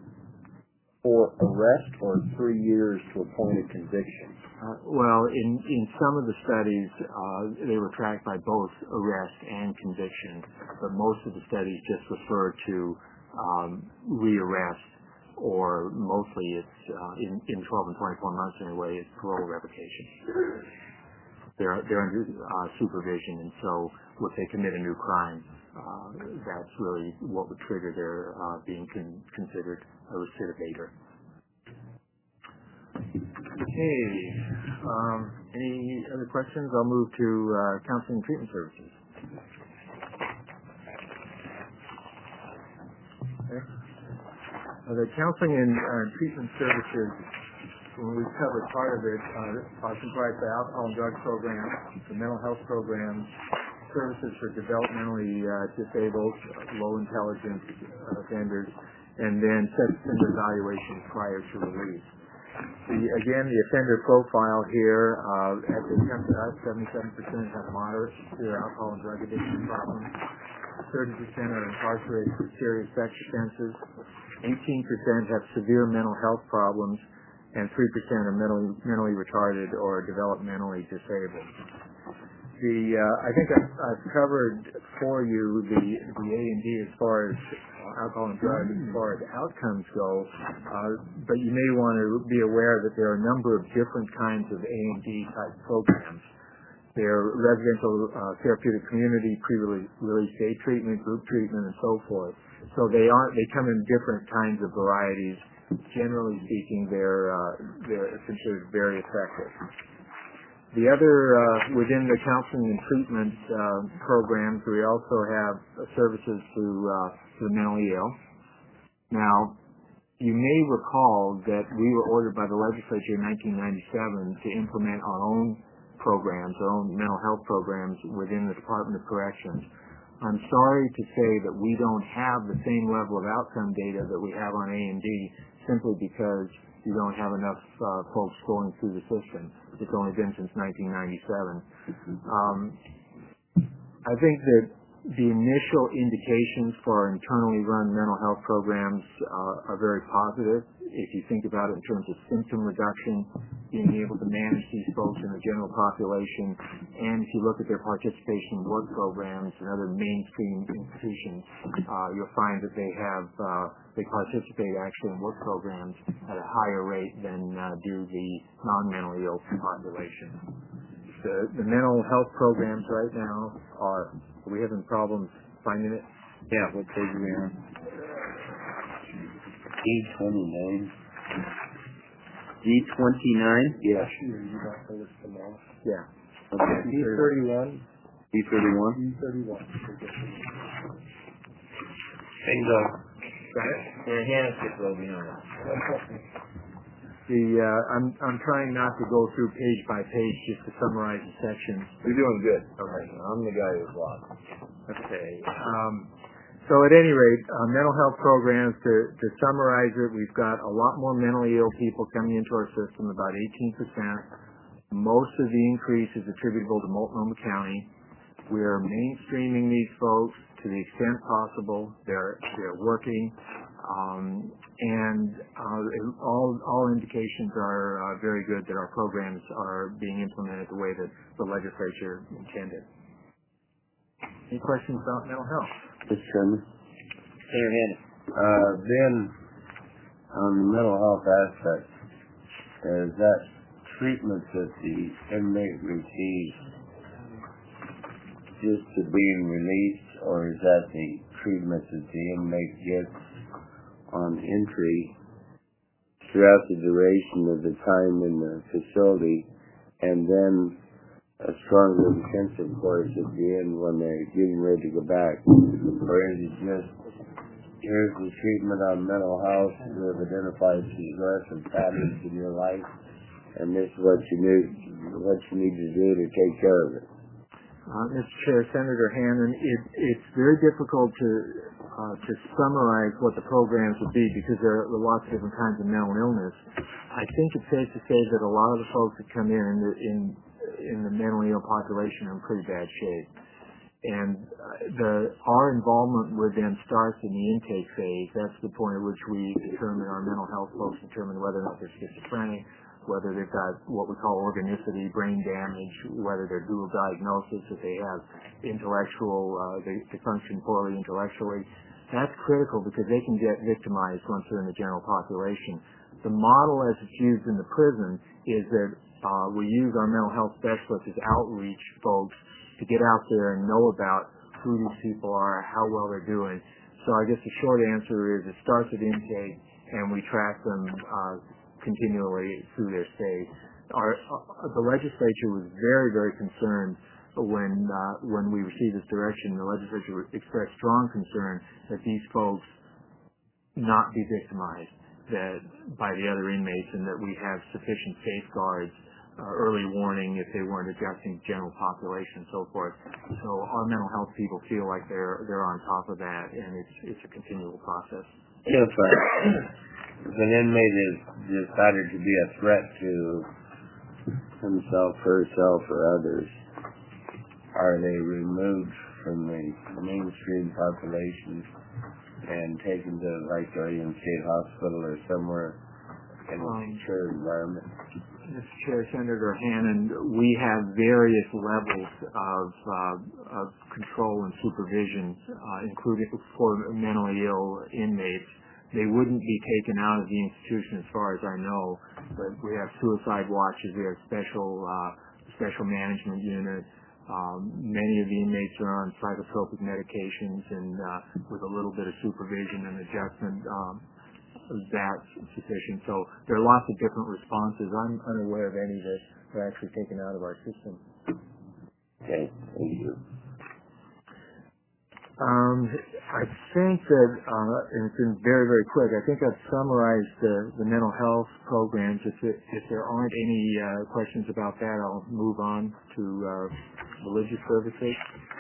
for arrest or 3 years to a point of conviction? Well, in some of the studies, they were tracked by both arrest and conviction, but most of the studies just refer to re-arrest, or mostly it's in 12 and 24 months anyway, it's parole revocation. They're under supervision, and so if they commit a new crime, that's really what would trigger their being considered a recidivator. Okay. Any other questions? I'll move to counseling and treatment services. Okay. The counseling and treatment services, when we covered part of it, are comprised by alcohol and drug programs, the mental health programs, services for developmentally disabled, low intelligence offenders, and then sex offender evaluation prior to release. Again, the offender profile here, as it comes to us, 77% have moderate severe alcohol and drug addiction problems, 30% are incarcerated for serious sex offenses, 18% have severe mental health problems, and 3% are mentally retarded or developmentally disabled. I think I've covered for you the A&D as far as alcohol and drugs, as far as outcomes go, but you may want to be aware that there are a number of different kinds of A&D type programs. There are residential therapeutic community, pre-release day treatment, group treatment, and so forth. So they come in different kinds of varieties. Generally speaking, they're considered very effective. The other, within the counseling and treatment programs, we also have services to the mentally ill. Now, you may recall that we were ordered by the legislature in 1997 to implement our own programs, our own mental health programs within the Department of Corrections. I'm sorry to say that we don't have the same level of outcome data that we have on A&D, simply because you don't have enough folks going through the system. It's only been since 1997. I think that the initial indications for our internally run mental health programs are very positive. If you think about it in terms of symptom reduction, being able to manage these folks in the general population, and if you look at their participation in work programs and other mainstream institutions, you'll find that they participate actually in work programs at a higher rate than do the non-mentally ill population. The mental health programs right now are we having problems finding it? Yeah, what page are we on? D29. D29? Yeah. You got the list them all. Yeah. Okay. D31. D31? D31. Bingo. Got it? Your hand is low behind. I'm trying not to go through page by page just to summarize the sections. You're doing good. Okay. I'm the guy who's lost. Okay. So at any rate, mental health programs, to summarize it, we've got a lot more mentally ill people coming into our system, about 18%. Most of the increase is attributable to Multnomah County. We're mainstreaming these folks to the extent possible. They're working, and all indications are very good that our programs are being implemented the way that the legislature intended. Any questions about mental health? Mr. Chairman? Then, on the mental health aspect, is that treatment that the inmate receives just to being released, or is that the treatment that the inmate gets on entry throughout the duration of the time in the facility, and then a stronger intensive course at the end when they're getting ready to go back? Or is it just, here's the treatment on mental health, you have identified some aggressive patterns in your life, and this is what you need to do to take care of it? Mr. Chair, Senator Hannon, it's very difficult to summarize what the programs would be because there are lots of different kinds of mental illness. I think it's safe to say that a lot of the folks that come in the mentally ill population are in pretty bad shape. And our involvement with them starts in the intake phase. That's the point at which we determine, our mental health folks determine whether or not they're schizophrenic, whether they've got what we call organicity, brain damage, whether they're dual diagnosis, if they have intellectual, they function poorly intellectually. That's critical because they can get victimized once they're in the general population. The model as it's used in the prison is that we use our mental health specialists as outreach folks to get out there and know about who these people are, how well they're doing. So I guess the short answer is it starts at intake and we track them continually through their stay. The legislature was very, very concerned when we received this direction. The legislature expressed strong concern that these folks not be victimized by the other inmates, and that we have sufficient safeguards, early warning if they weren't adjusting general population and so forth. So our mental health people feel like they're on top of that, and it's a continual process. If an inmate is decided to be a threat to himself, herself, or others, are they removed from the mainstream population and taken to, like, Guardian State Hospital or somewhere in a secure environment? Mr. Chair, Senator Hannon, we have various levels of control and supervision, including for mentally ill inmates. They wouldn't be taken out of the institution as far as I know, but we have suicide watches, we have special management unit. Many of the inmates are on psychotropic medications, and with a little bit of supervision and adjustment, that's sufficient. So there are lots of different responses. I'm unaware of any that are actually taken out of our system. Okay, thank you. I think that, and it's been very, very quick, I think I've summarized the mental health programs. If there aren't any questions about that, I'll move on to religious services.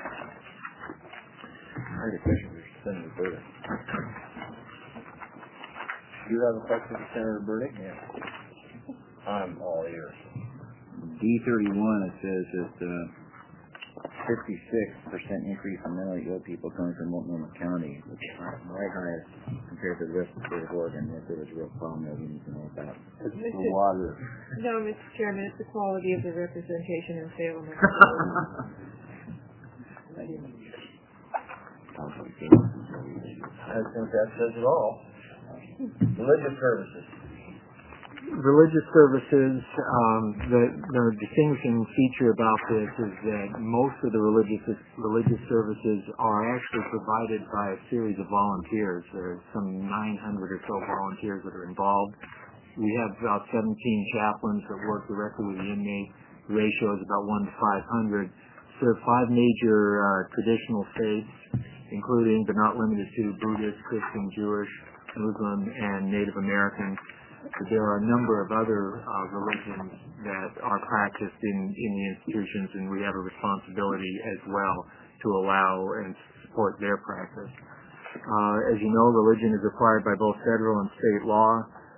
I have a question for Senator Burdick. Do you have a question for Senator Burdick? Yeah. I'm all ears. D31, it says that 56% increase in mentally ill people coming from Multnomah County, which is right highest compared to the rest of the state of Oregon. If there was a real problem there, we need to know about. It's the water. No, Mr. Chairman, it's the quality of the representation in Salem. I think that says it all. Religious services. Religious services, the distinguishing feature about this is that most of the religious services are actually provided by a series of volunteers. There are some 900 or so volunteers that are involved. We have about 17 chaplains that work directly with the inmates. The ratio is about 1 to 500. Serve 5 major traditional faiths, including but not limited to Buddhist, Christian, Jewish, Muslim, and Native American. There are a number of other religions that are practiced in the institutions, and we have a responsibility as well to allow and support their practice. As you know, religion is required by both federal and state law.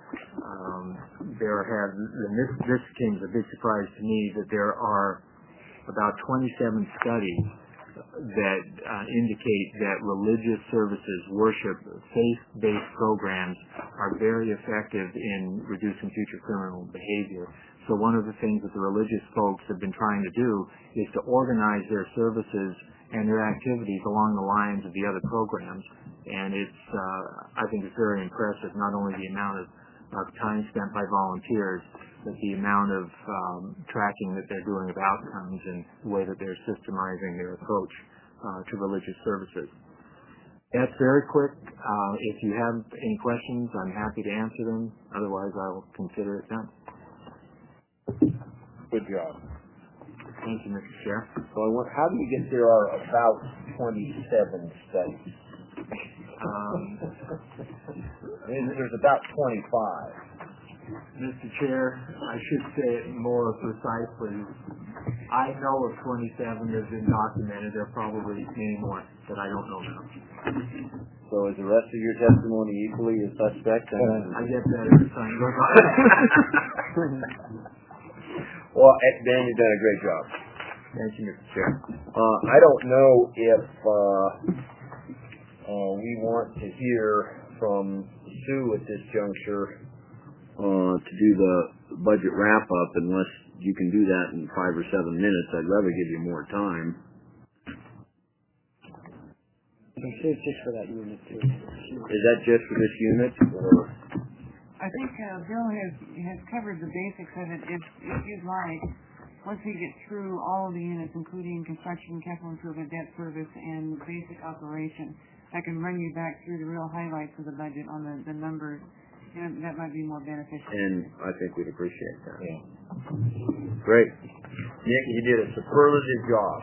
This came as a big surprise to me that there are about 27 studies that indicate that religious services, worship, faith-based programs are very effective in reducing future criminal behavior. So one of the things that the religious folks have been trying to do is to organize their services and their activities along the lines of the other programs. And I think it's very impressive, not only the amount of time spent by volunteers, but the amount of tracking that they're doing of outcomes and the way that they're systemizing their approach to religious services. That's very quick. If you have any questions, I'm happy to answer them. Otherwise, I will consider it done. Good job. Thank you, Mr. Chair. So how do you get there are about 27 studies? There's about 25. Mr. Chair, I should say it more precisely. I know of 27 that have been documented. There are probably many more that I don't know about. So is the rest of your testimony equally as suspect? I get that every time goes on. Well, Dan, you've done a great job. Thank you, Mr. Chair. I don't know if we want to hear from Sue at this juncture to do the budget wrap-up, unless you can do that in 5 or 7 minutes. I'd rather give you more time. It's just for that unit, too. Is that just for this unit? Or? I think Bill has covered the basics of it. If you'd like, once we get through all of the units, including construction, capital improvement, debt service, and basic operation, I can run you back through the real highlights of the budget on the numbers. And that might be more beneficial. And I think we'd appreciate that. Yeah. Great. Nick, you did a superlative job.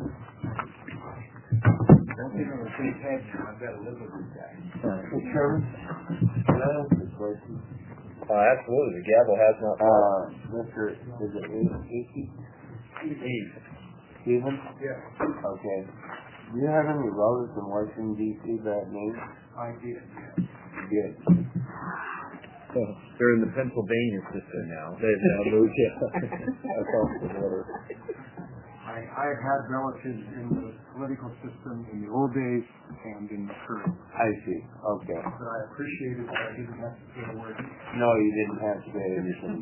I've got to live with this guy. Chairman? Can I ask a question? Absolutely. The gavel has not Mr. Is it Stephen? Yeah. Okay. Do you have any relatives in Washington, D.C. that name? I did, yes. Good. They're in the Pennsylvania system now. They've now moved across the border. I've had relatives in the political system in the old days and in the current. I see. Okay. But I appreciated that I didn't have to say a word. No, you didn't have to say anything.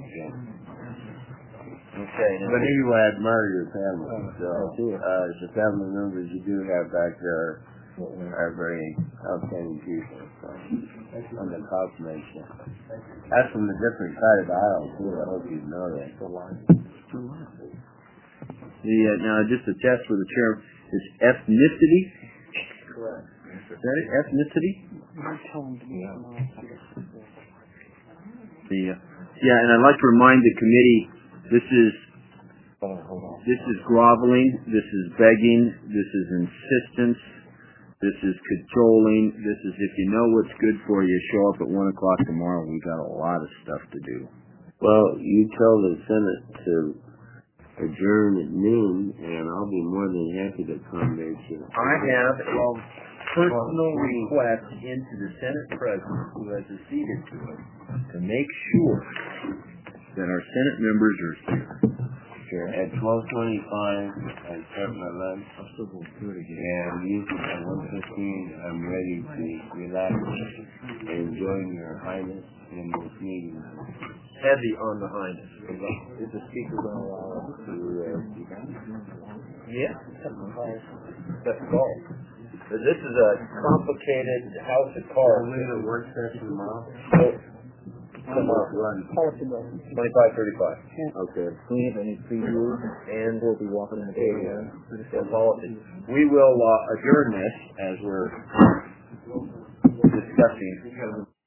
Okay. But anyway, I admire your family. The family members you do have back there are very outstanding people. So, on the confirmation. That's from a different side of the aisle, too. I hope you know that. Now, just a test for the chair. Is ethnicity? Correct. Is that it? Ethnicity? And I'd like to remind the committee, this is groveling, this is begging, this is insistence, this is cajoling, this is if you know what's good for you, show up at 1 o'clock tomorrow. We've got a lot of stuff to do. Well, you tell the Senate to adjourn at noon, and I'll be more than happy to accommodate you. I have a personal request into the Senate President, who has acceded to it, to make sure that our Senate members are here. Sure. At 12:25, I start my lunch, and usually at 1:15, I'm ready to relax and join your Highness in this meeting. Heavy on the Highness. Is the Speaker going to allow us to speak on? Yeah. That's all. This is a complicated house of cards. Will it work session tomorrow? Tomorrow. 25:35. Okay. We have any previews, and we'll be walking in the day. Policy. We will adjourn this as we're discussing.